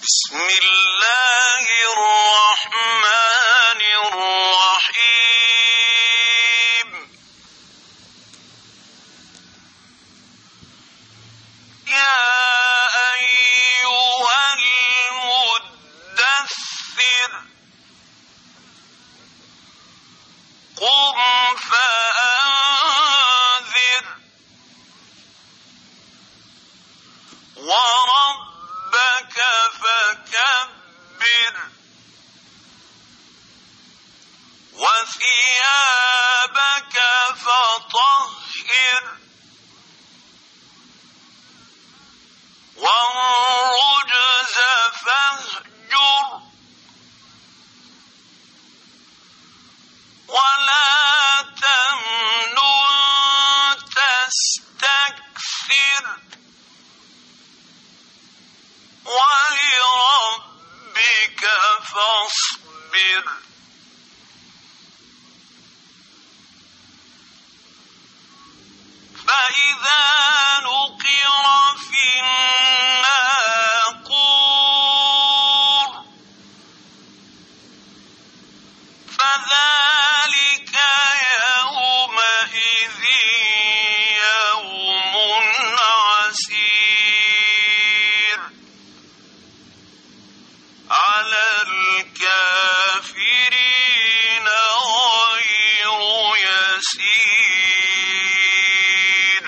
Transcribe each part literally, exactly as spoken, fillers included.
بسم الله الرحمن الرحيم يا أيها المدثر قم فأنذر وربك فكبر وثيابك فطهر والرجز فاهجر ولا تمنن تستكثر ولربك فاصبر فإذا نقر في الناقور فذلك يومئذ يوم عسير على الكافرين غير يسير.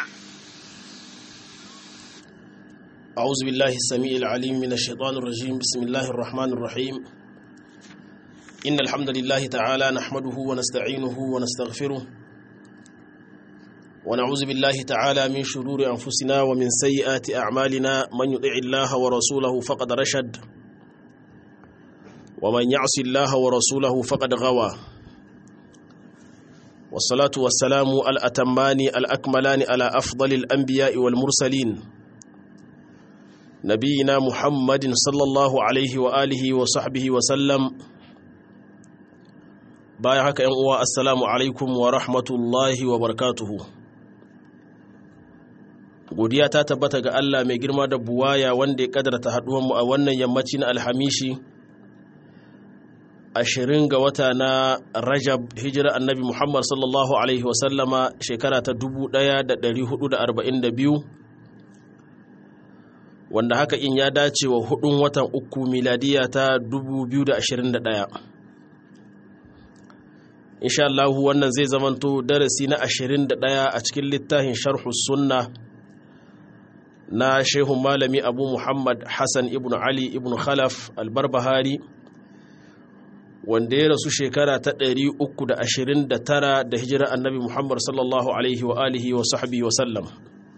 أعوذ بالله السميع العليم من الشيطان الرجيم. بسم الله الرحمن الرحيم. إن الحمد لله تعالى نحمده ونستعينه ونستغفره ونعوذ بالله تعالى من شرور أنفسنا ومن سيئات أعمالنا. من يطع الله ورسوله فقد رشد ومن يعص الله ورسوله فقد غوى. والصلاة والسلام الأتمان الأكملان على أفضل الأنبياء والمرسلين نبينا محمد صلى الله عليه وآله وصحبه وسلم. باي haka ‘yan uwa, assalamu alaikum wa rahmatullahi wa barakatuhu. Godiya ta tabbata ga Allah mai girma da buwaya wanda ya kadarta haɗuwanmu a wannan yammaci na alhamishi ashirin ga wata na Rajab, hijira annabi Muhammad sallallahu alaihi wasallama shekara ta dubu ɗaya da ɗari hudu da arba'in da biyu, wanda haka in ya dace wa hudun watan uku miladiya ta dubu biyu da ashirin da ɗaya. Insha Allah wannan zai zamanto darasi na ashirin da ɗaya a cikin littafin Sharhu Sunna na Shehun Malami Abu Muhammad Hassan ibn Ali ibn Khalaf al-Barbahari, wanda ya rasu shekara ta ɗari uku da ashirin da tara da hijira annabi Muhammad sallallahu alaihi wa alihi wa sahbihi wa sallam.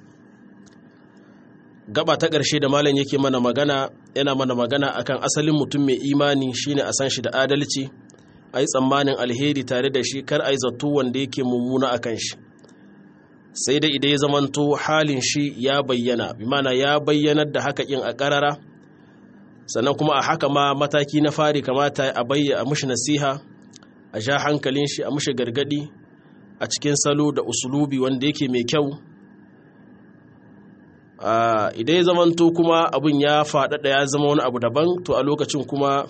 Gaba ta ƙarshe da malam yake mana magana, yana mana magana akan asalin mutum mai imani shine a san shi da adalci, a yi tsammanin alheri tare da shi, kar a yi zato wanda yake mummuna akan shi. Sai dai idan ya zamanto halin shi ya bayyana, bi mana ya bayyanar da haka in a ƙarara, sannan kuma a haka ma mataki na fari kamata a bayyana, a mushi nasiha, a sha hankalin shi, a mushi gargadi a cikin salo da usulubi wanda yake mai kyau. Idan ya zamanto kuma abin ya faɗaɗa ya zama wani abu daban, to a lokacin kuma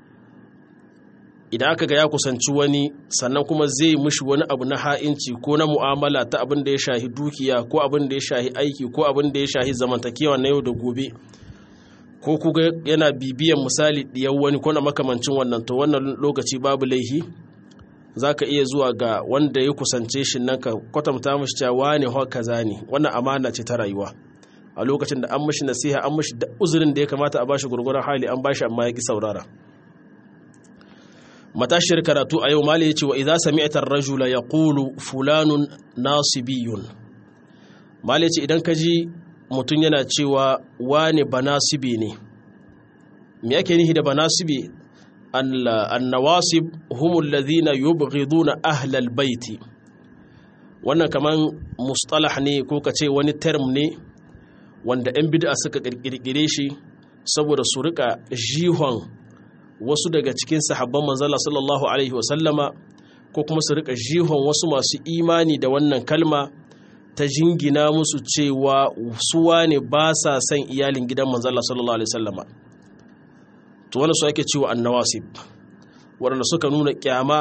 idan aka ga ya kusanci wani sannan kuma zai mushi wani abu na ha'inci ko na mu'amala ta abin da ya shahi dukiya ko abin da ya shahi aiki ko abin da ya shahi zamantakewa na yau da gobe, ko kuga yana bibiyan misali ɗiyar wani ko na makamancin wannan, to wannan lokaci babu laihi za ka iya zuwa ga wanda ya kusance shi nan ka kwatanta mashi cewa ne hau kaza ne, wannan amana ce ta rayuwa. A lokacin da an mashi nasiha, an mashi uzurin da ya kamata a bashi gurgurar hali, an bashi amma ya ki saurara. Matashiyar karatu a yau mali ya ce wa idza sami'ta ar-rajula yaqulu fulanun nasibiyun. Mali ya ce idan ka ji mutum yana cewa wane banasibi ne, me yake nihi da banasibi? An-nawasib humul ladhina yubghiduna ahlal baiti. Wannan kaman mustalah ne ko kace wani term ne wanda 'yan bid'a suka kirkire shi saboda su rika jihon wasu daga cikin sahabban manzala sallallahu alaihi wasallama, ko kuma su rika jihon wasu masu imani da wannan kalma ta jingina musu cewa suwa ne ba sa son iyalin gidan manzala sallallahu alaihi wasallama. to wannan su ake cewa annawasib waɗanda suka nuna kyama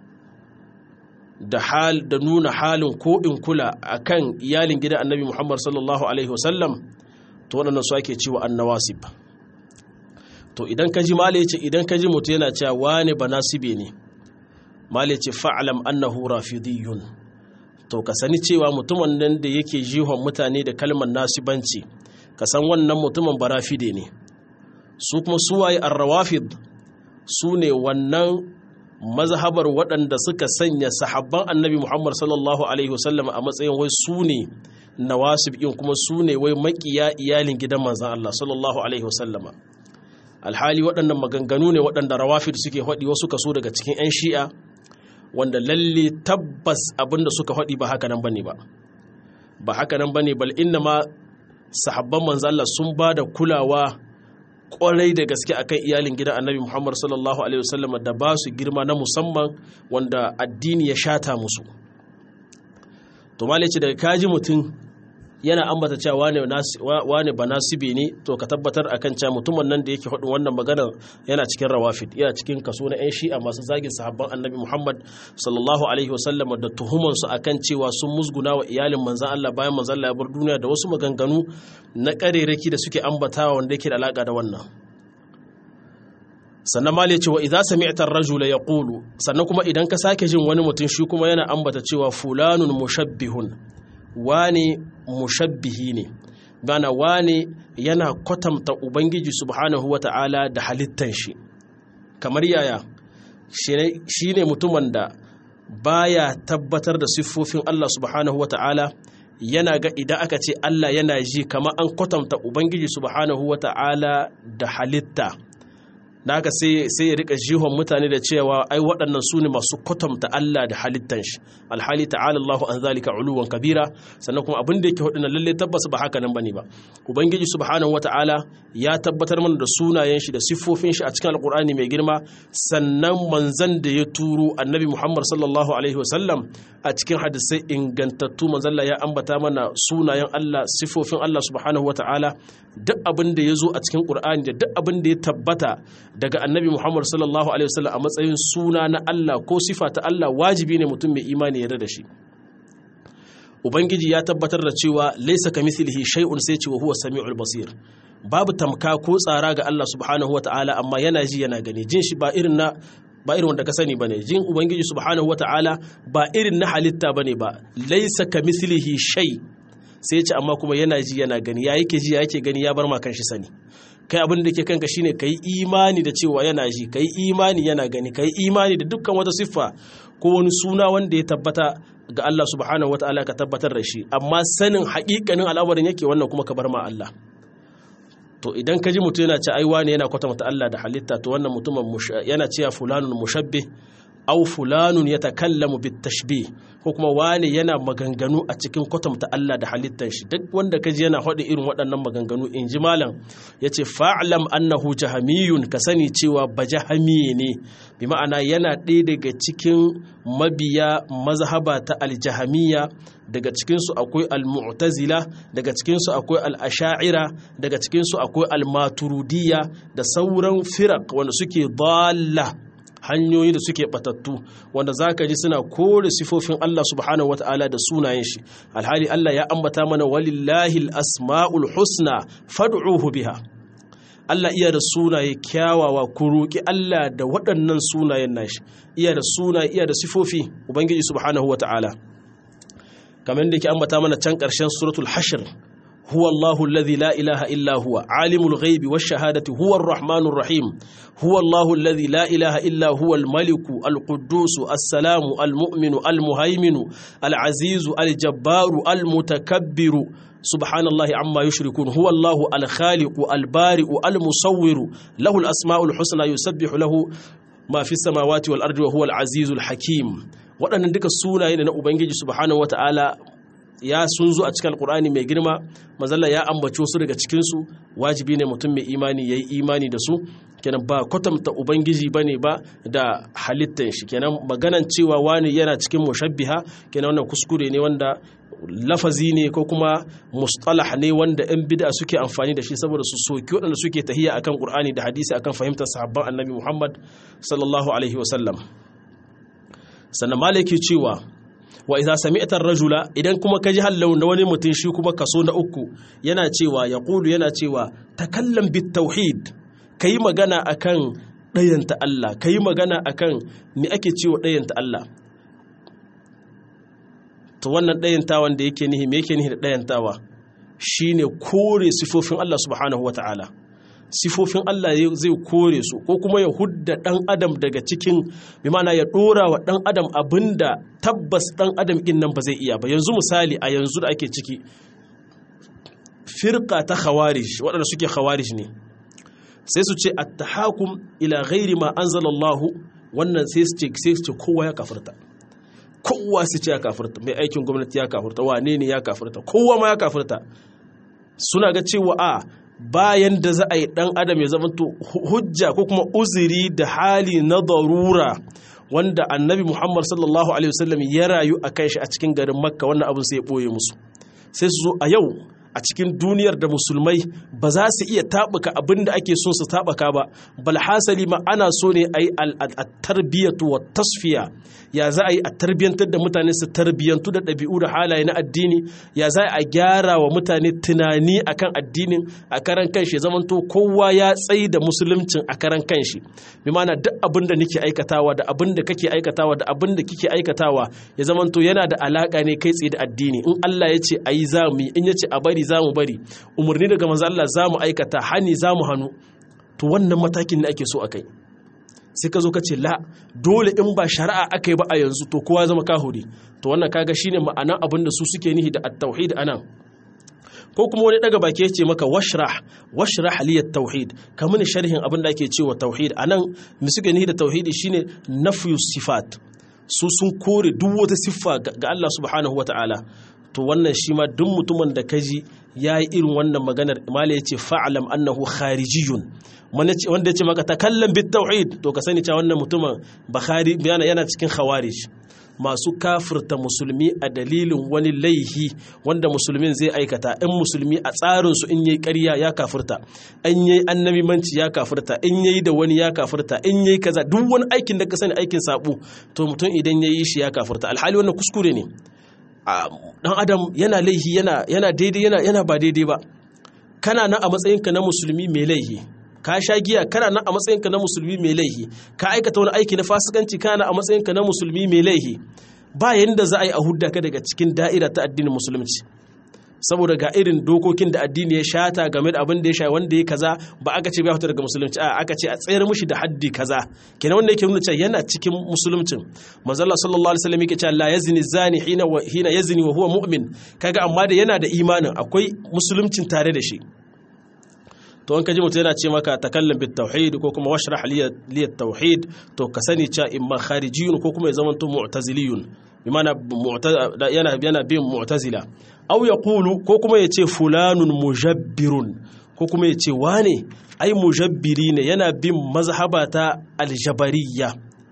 da hal da nuna halin ko in kula akan iyalin gidan annabi Muhammad sallallahu alaihi wasallam to waɗannan su ake cewa annawasib. To idan ka ji mala yace idan ka ji mutu yana cewa wane banasibe ne, mala yace fa'lam annahu rafidiyun, to ka sani cewa mutumin nan da yake jihon mutane da kalmar nasibanci ka san wannan mutumin barafide ne. Su kuma suwaye ar-rawafid su ne wannan mazhabar waɗanda suka sanya sahabban annabi Muhammad sallallahu alaihi wasallam a matsayin wai su ne nawasib in kuma su ne wai makiya iyalin gidan manzon Allah sallallahu alaihi wasallama. Alhali waɗannan maganganu ne waɗanda rawafid suke haɗi wasu kaso daga cikin 'yan shi'a wanda lalle tabbas abinda suka haɗi ba haka nan bane ba ba haka nan bane bal inna ma sahabban manzon Allah sun ba da kulawa kwarai da gaske akan iyalin gidan annabi Muhammad sallallahu alaihi wasallam da ba su girma na musamman wanda addini ya shata musu. To malai ce daga kaji mutum yana ambata cewa wane wane banasibi ne, to ka tabbatar akan cewa mutumin nan da yake faɗin wannan magana yana cikin rawafid, yana cikin kaso na 'yan shi'a masu zagin sahabban annabi Muhammad sallallahu alaihi wasallam da tuhuman su akan cewa sun musguna wa iyalin manzon Allah bayan manzon Allah ya bar duniya da wasu maganganu na ƙarerake da suke ambatawa wanda yake da alaka da wannan. Sannan ma ya ce wa idza sami'ta ar-rajula yaqulu, sannan kuma idan ka sake jin wani mutum shi kuma yana ambata cewa fulanun mushabbihun, wane mushabbihi ne, gana wane yana kwatanta ubangiji subhanahu wata'ala da halittan shi. Kamar yaya? Shi ne mutumin da baya tabbatar da siffofin Allah subhanahu wata'ala, yana ga idan aka ce Allah yana ji kamar an kwatanta ubangiji subhanahu wata'ala da halitta. Da haka sai ya rika jihon mutane da cewa ai waɗannan su ne masu kwatanta Allah da halittan shi, alhali ta'ala Allahu an zalika uluwan kabira. Sannan kuma abin da yake hudu na lalle tabbas ba haka nan bane ba. Ubangiji subhanahu wata'ala ya tabbatar mana da sunayen shi da siffofin shi a cikin alqur'ani mai girma, sannan manzon da ya turo annabi Muhammad sallallahu alaihi wasallam a cikin hadisai ingantattu manzon Allah ya ambata mana sunayen Allah, siffofin Allah subhanahu wata'ala. Duk abin da ya zo a cikin qur'ani da duk abin da ya tabbata daga annabi Muhammad sallallahu alaihi wasallam a matsayin suna na Allah ko sifa ta Allah, wajibi ne mutum mai imani ya da shi. Ubangiji ya tabbatar da cewa laysa kamithlihi shay'un, sai ce wa huwa samiul basir. Babu tamka ko tsara ga Allah subhanahu wataala, amma yana ji yana gani. Jin shi ba irin na ba irin wanda ka sani bane. Jin Ubangiji subhanahu wataala ba irin na halitta bane ba. Laysa kamithlihi shay, sai ce amma kuma yana ji yana gani. Ya yake ji ya yake gani, ya bar ma kanshi sani. Kai abin da ke kanka shine kai imani da cewa yana ji, kai imani yana gani, kai imani da dukkan wata siffa ko wani suna wanda ya tabbata ga Allah subhanahu wataala ka tabbatar da shi, amma sanin haƙiƙanin al'amarin yake wannan kuma ka bar ma Allah. To idan ka ji mutum yana ce ai wani yana kwatanta Allah da halitta, to wannan mutumin yana cewa fulanun mushabbih aw fulanun yatakallamu bitashbih, ko kuma wani yana maganganu a cikin kwatanta Allah da halittar shi. Duk wanda kaji yana faɗi irin waɗannan maganganu, in ji malam yace fa'lam annahu jahamiyun, ka sani cewa bajahami ne, bi ma'ana yana ɗaya daga cikin mabiya mazhaba ta aljahamiyya. Daga cikinsu akwai al-mu'tazila, daga cikinsu akwai al-asha'ira, daga cikinsu akwai al-maturidiyya da sauran firaq wanda suke dalla, hanyoyi da suke batattu, wanda zaka ji suna kore sifofin Allah subhanahu wataala da sunayen shi, alhali Allah ya ambata mana walillahi al-asma'ul husna fad'uhu biha. Allah iya da sunaye kyawawa, ku roki Allah da waɗannan sunayen nashi. Iya da sunaye, iya da sifofi ubangiji subhanahu wataala, kamar da yake ambata mana can ƙarshen suratul hashr. هو الله الذي لا إله إلا هو عالم الغيب والشهادة هو الرحمن الرحيم هو الله الذي لا إله إلا هو الملك القدوس السلام المؤمن المهيمن العزيز الجبار المتكبر سبحان الله عما يشركون هو الله الخالق البارئ المصور له الأسماء الحسنى يسبح له ما في السماوات والأرض وهو العزيز الحكيم. waɗannan duka sunaye na Ubangiji subhanahu wataala ya sun zo a cikin alkur'ani mai girma, mazalla ya ambaci wasu daga cikinsu. Wajibi ne mutum mai imani ya yi imani da su. Kenan ba kwatanta ubangiji ba ne ba da halittar shi. Kenan maganan cewa wani yana cikin mushabbiha, kenan wannan kuskure ne wanda lafazi ne ko kuma mustalah ne wanda ‘yan bid'a suke amfani da shi saboda su soki waɗanda suke tahiya akan Qur'ani da hadisi akan fahimtar sahabban annabi Muhammad sallallahu alaihi wasallam. Sannan malaki cewa wa idza sami'ta ar-rajula idan kuma kaji hallau da wani mutum shi kuma kaso na uku yana cewa yaqulu yana cewa takallam bit tauhid, kai magana akan ɗayanta Allah, kai magana akan me ake cewa ɗayanta Allah. To wannan ɗayantawan da yake nihi me yake nihi da ɗayantawa shine kore sifofin Allah subhanahu wata'ala. Sifofin Allah zai kore su ko kuma ya hudda ɗan adam daga cikin bi ma'ana ya ɗora wa ɗan adam abinda tabbas ɗan adam ɗin nan ba zai iya ba. Yanzu misali a yanzu da ake ciki firqa ta khawarij waɗanda suke khawarij ne sai su ce at-tahakum ila ghairi ma anzalallahu, wannan sai su ce sai su ce kowa ya kafirta, kowa su ce ya kafirta, mai aikin gwamnati ya kafirta, wane ne ya kafirta, kowa ma ya kafirta. Suna ga cewa a bayan da za a yi ɗan adam ya zama hujja ko kuma uzuri da hali na darura wanda annabi Muhammad sallallahu alaihi wasallam ya rayu a kan shi a cikin garin Makka, wannan abin sai ya ɓoye musu. Sai su zo a yau a cikin duniyar da musulmai ba za su iya taɓuka abin da ake son su taɓuka ba, bal hasali ma ana so ne a yi al-tarbiyatu wa tasfiya, ya za a yi a tarbiyantar da mutane su tarbiyantu da ɗabi'u da halaye na addini, ya za a gyara wa mutane tunani akan addinin a karan kanshi, zamanto kowa ya tsayi da musuluncin a karan kanshi. Bi ma'ana duk abin da nake aikatawa da abin da kake aikatawa da abin da kike aikatawa ya zamanto yana da alaka ne kai tsaye da addini. In Allah ya ce ayi za mu yi, in ya ce a bari za mu bari, umarni daga manzo Allah za mu aikata, hani za mu hannu. To wannan matakin ne ake so a kai. Sai ka zo ka ce la dole in ba shari'a aka yi ba a yanzu to kowa zama kahuri. To wannan kaga shine ma'anan abin da su suke nihi da at-tauhid anan. Ko kuma wani daga baki ya ce maka washrah washrah li at-tauhid, kamar sharhin abin da ake cewa tauhid anan me suke nihi da tauhidi shine nafyu sifat. Su sun kore duk wata siffa ga Allah subhanahu wataala. To wannan shi ma duk mutumin da kaji yayi irin wannan maganar imala yace fa'lam annahu kharijiyun, wanda yace maka takallam bit tauhid, to ka sani cewa wannan mutumin bukhari yana yana cikin khawarij, masu kafirta musulmi a dalilin wani laihi wanda musulmin zai aikata. In musulmi a tsarin su in yayi ƙarya ya kafirta, in yayi annabimanci ya kafirta, in yayi da wani ya kafirta, in yayi kaza, duk wani aikin da ka sani aikin sabo to mutum idan yayi shi ya kafirta. Alhali wannan kuskure ne. Dan adam yana laihi yana yana daidai yana yana ba daidai ba. Kana nan a matsayinka na musulmi mai laihi, ka sha giya, kana nan a matsayinka na musulmi mai laihi, ka aikata wani aiki na fasikanci, kana a matsayinka na musulmi mai laihi. Ba yanda za a yi a hudda ka daga cikin da'ira ta addinin musulunci, saboda ga irin dokokin da addini ya shata game da abin da ya sha wanda ya kaza, ba aka ce bai fita daga musulunci, a aka ce a tsayar mishi da haddi kaza. Kenan wanda yake nuna cewa yana cikin musuluncin. Manzo Allah sallallahu alaihi wasallam yake cewa la yazni zani hina wa hina yazni wa huwa mu'min, kaga amma da yana da imanin akwai musuluncin tare da shi. To an kaji mutum yana ce maka takallam bit tauhid ko kuma washrah li at tauhid, to ka sani cewa imma kharijiyun ko kuma ya zamanto mu'taziliyun, bi ma'ana yana yana bin mu'tazila. Aw yaqulu ko kuma yace fulanun mujabbirun, ko kuma yace wane ai mujabbiri ne, yana bin mazhabata aljabariyya.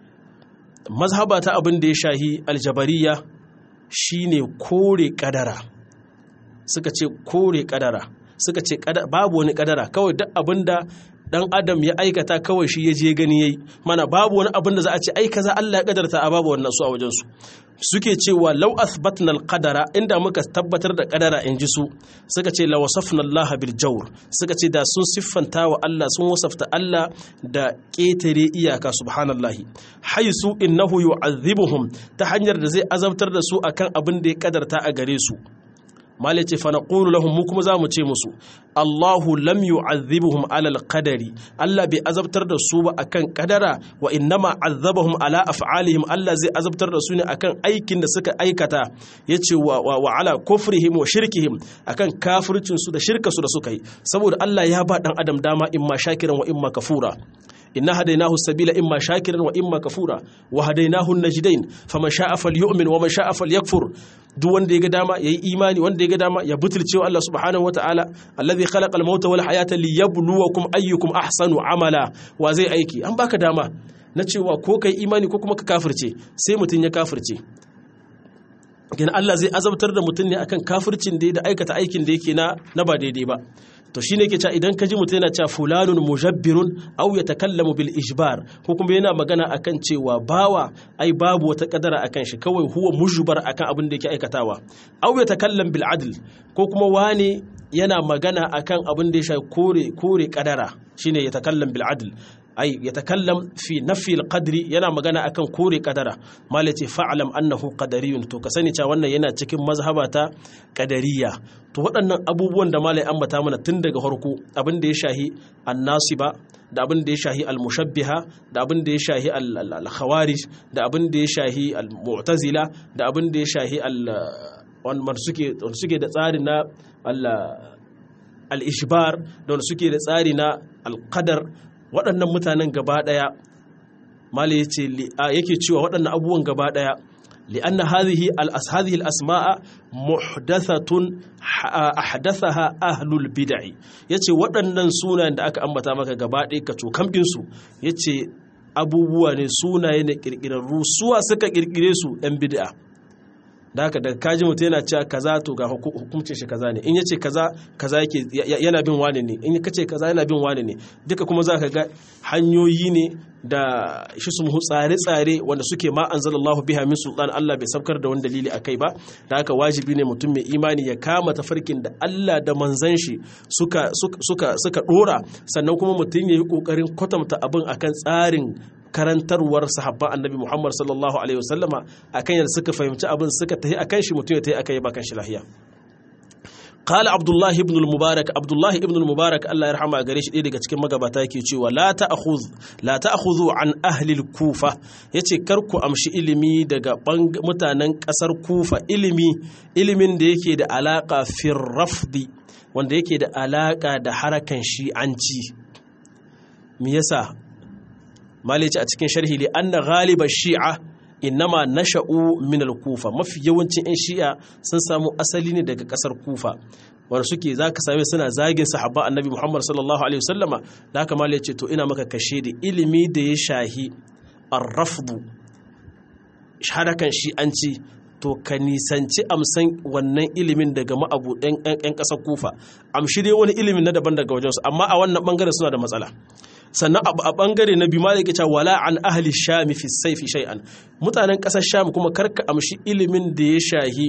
Mazhabata abin da ya shahi aljabariyya shine kore kadara. Suka ce kore kadara, suka ce babu wani kadara, kawai duk abinda dan adam ya aikata kawai shi ya je gani yayi, mana babu wani abin da za a ce ai kaza Allah ya kadarta, a babu wannan su a wajen su. Suke cewa law athbatna al-qadara, inda muka tabbatar da kadara in ji su, suka ce la wasafna Allah bil jawr, suka ce da sun siffanta wa Allah, sun wasafta Allah da ketare iyaka subhanallahi, haisu innahu yu'adhibuhum, ta hanyar da zai azabtar da su akan abin da ya kadarta a gare su. Mali ce fa naqulu lahum, mu kuma zamu ce musu Allahu lam yu'adhibuhum ala al-qadari, Allah bai azabtar da su ba akan kadara, wa innama azabahum ala af'alihim, Allah zai azabtar da su ne akan aikin da suka aikata, yace wa, wa, wa ala kufrihim wa shirkihim, akan kafircin su da shirka su da suka yi. Saboda Allah ya ba dan adam dama imma shakiran wa imma kafura. inna hadainahu sabila imma shakiran wa imma kafura wa hadainahu najdain faman sha'a falyu'min wa man sha'a falyakfur. Duk wanda ya ga dama yayi imani, wanda ya ga dama ya butulce wa Allah subhanahu wataala, alladhi khalaqa al-mauta wal hayata liyabluwakum ayyukum ahsanu amala. Wa zai aiki, an baka dama na cewa ko kai imani ko kuma ka kafirce. Sai mutun ya kafirce, gina Allah zai azabtar da mutum ne akan kafircin da da aikata aikin da yake na na ba daidai ba to shine yake cewa idan ka ji mutum yana cewa fulanun mujabbirun aw yatakallamu bil ijbar ko kuma yana magana akan cewa bawa ai babu wata kadara akan shi kawai huwa mujbar akan abin da yake aikatawa aw yatakallam bil adl ko kuma wani yana magana akan abin da ya shafi kore kore kadara shine yatakallam bil adl ai yatakallam fi nafi al-qadri yana magana akan kore kadara malace fa'lam annahu qadariyun to ka sani cewa wannan yana cikin mazhabata qadariyya to waɗannan abubuwan da malai ambata mana tun daga farko abin da ya shahi an-nasiba da abin da ya shahi al-mushabbiha da abin da ya shahi al-khawarij da abin da ya shahi al-mu'tazila da abin da ya shahi al wanda suke suke da tsari na al-ishbar da wanda suke da tsari na al-qadar waɗannan mutanen gaba ɗaya mali yake cewa waɗannan abubuwan gaba ɗaya li'anna hadhihi al-hadhihi al-asma'a muhdathatun ahdathaha ahlul bid'ah yace waɗannan sunayen da aka ambata maka gaba ɗaya ka cokam din su yace abubuwa ne sunaye ne kirkirarru suwa suka kirkire su ɗan bid'a da haka daga kaji mutum yana cewa kaza to ga hukuncin shi kaza ne in yace kaza kaza yake yana bin wane ne in kace kaza yana bin wane ne duka kuma zaka ga hanyoyi ne da shi su mu tsare-tsare wanda suke ma anzalallahu biha min sultan Allah bai sabkar da wani dalili akai ba da haka wajibi ne mutum mai imani ya kama tafarkin da Allah da manzon shi suka suka suka dora sannan kuma mutum yayi kokarin kwatanta abin akan tsarin karantarwar sahabban annabi Muhammad sallallahu alaihi wasallama akan yadda suka fahimci abin suka tahi akan shi mutum ya tahi akai ba kan shi lahiya قال عبد الله ابن المبارك عبد الله ابن المبارك الله يرحمه gare shi daga cikin magabata yake cewa la ta'khudh la ta'khudhu an ahli al-kufa yace kar ku amshi ilimi daga mutanen kasar kufa ilimi ilimin da yake da alaka fir rafdi wanda yake da alaka da harakan shi'anci me yasa malaci a cikin sharhi li anna ghaliba shi'a innama nasha'u min al-kufa mafi yawancin ɗan shi'a sun samu asali ne daga ƙasar kufa wanda suke zaka same suna zagin sahabba annabi Muhammad sallallahu alaihi wasallama da haka malai ce to ina maka kashe da ilimi da ya shahi ar-rafdu harakan shi'anci to ka nisanci amsan wannan ilimin daga ma'abu ɗan ƙasar kufa amshi dai wani ilimin na daban daga wajensu amma a wannan ɓangaren suna da matsala sannan a ɓangare na biyu ma yake cewa wala an ahli shami fi saifi shay'an mutanen ƙasar sham kuma karka amshi ilimin da ya shahi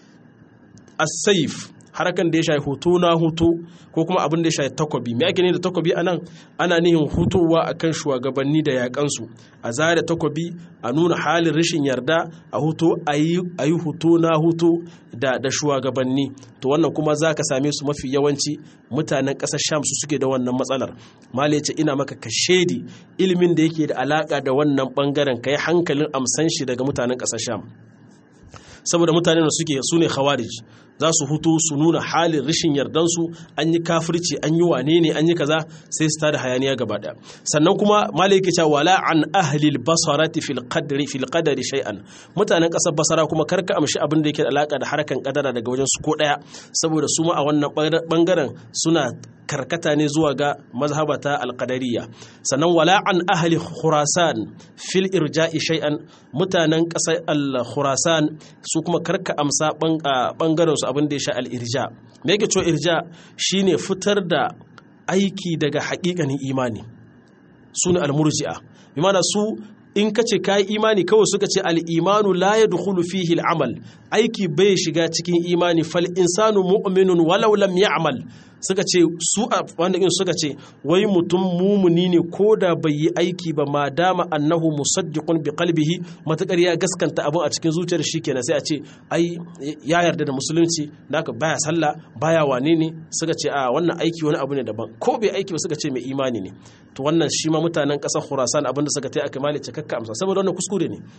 as-saif harakan da ya shahi hutu na hutu ko kuma abin da ya shahi takobi me ake ne da takobi anan ana nihin hutowa akan shugabanni da yakansu a zare takobi a nuna halin rashin yarda a hutu ayi ayi hutu na hutu da da shugabanni to wannan kuma zaka same su mafi yawanci mutanen ƙasar Sham su suke da wannan matsalar malai ce ina maka kashedi ilimin da yake da alaka da wannan bangaren kai hankalin amsan shi daga mutanen ƙasar Sham saboda mutanen da suke su ne khawarij za su hutu su nuna halin rashin yardansu an yi kafirci an yi wane ne an yi kaza sai su tada hayaniya gaba daya sannan kuma malai yake cewa wala an ahli al-basarati fil qadri fil qadari shay'an mutanen kasar basara kuma karka amshi abin da yake da alaka da harakan kadara daga wajen su ko daya saboda su ma a wannan bangaren suna karkata ne zuwa ga mazhabata al-qadariyya sannan wala an ahli khurasan fil irja'i shay'an mutanen kasar al-khurasan su kuma karka amsa bangaren su abin da ya sha al-irja me yake cewa irja shine fitar da aiki daga haƙiƙanin imani sune al-murji'a bi ma'ana su in kace kai imani kawai suka ce al-imanu la yadkhulu fihi al-amal aiki bai shiga cikin imani fal insanu mu'minun walau lam ya'mal suka ce su wanda in suka ce wai mutum mumuni ne ko da bai yi aiki ba ma dama annahu musaddiqun bi qalbihi matakar ya gaskanta abin a cikin zuciyar shi kenan sai a ce ai ya yarda da musulunci naka baya sallah baya wane ne suka ce a wannan aiki wani abu ne daban ko bai aiki ba suka ce mai imani ne to wannan shi ma mutanen kasar Khurasan abinda suka tai aka malice kakka amsa saboda wannan kuskure ne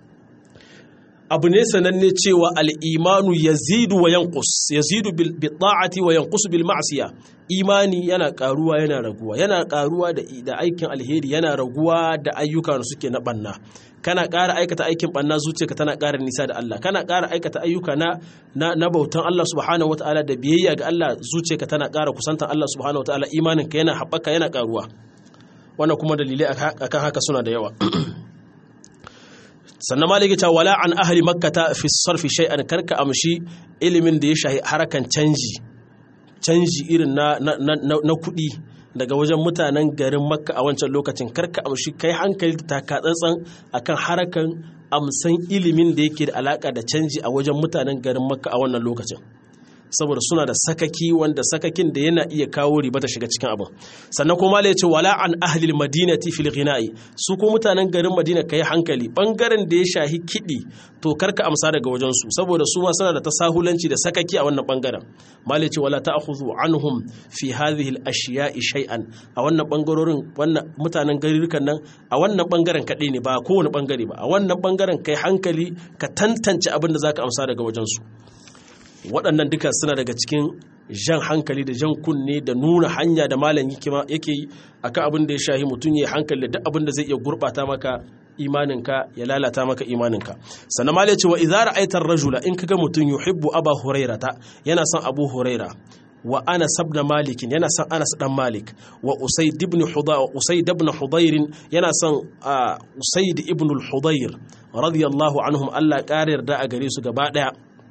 abu ne sananne cewa al'imanu yazidu wa yankus yazidu bil ta'ati wa yankusu bil ma'asiya imani yana karuwa yana raguwa yana karuwa da aikin alheri yana raguwa da ayyuka da suke na banna kana ƙara aikata aikin banna zuciyarka tana ƙara nisa da Allah kana ƙara aikata ayyuka na na bautan Allah subhanahu wataala da biyayya ga Allah zuciyarka tana ƙara kusantar Allah subhanahu wataala imaninka yana haɓaka yana karuwa wannan kuma dalilai akan haka suna da yawa sannan maliki ta wala an ahli makkata fi sarfi shay'an karka amshi ilimin da ya shahi harakan canji canji irin na na na kuɗi daga wajen mutanen garin makka a wancan lokacin karka amshi kai hankali ta katsantsan akan harakan amsan ilimin da yake da alaka da canji a wajen mutanen garin makka a wannan lokacin saboda suna da sakaki wanda sakakin da yana iya kawo riba ta shiga cikin abin sannan kuma ya ce wala an ahlil madinati fil ghina'i su ko mutanen garin madina kai hankali bangaren da ya shahi kidi to karka amsa daga wajen su saboda su ma suna da tasahulanci da sakaki a wannan bangaren malai ce wala ta'khudhu anhum fi hadhihi al ashiya'i shay'an a wannan bangarorin wannan mutanen garurukan nan a wannan bangaren kadai ne ba kowane bangare ba a wannan bangaren kai hankali ka tantance abin da zaka amsa daga wajen su waɗannan duka suna daga cikin jan hankali da jan kunne da nuna hanya da malam yake yi akan abin da ya shahi mutum ya hankali da duk abin da zai iya gurɓata maka imaninka ya lalata maka imaninka sannan malam ya ce wa idza ra'aita ar-rajula in kaga mutum yuhibbu aba hurairata yana son abu huraira wa anas ibn malik yana son anas dan malik wa usayd ibn hudayr usayd ibn hudayr yana son usayd ibn al-hudayr radiyallahu anhum Allah ƙarar da a gare su gaba daya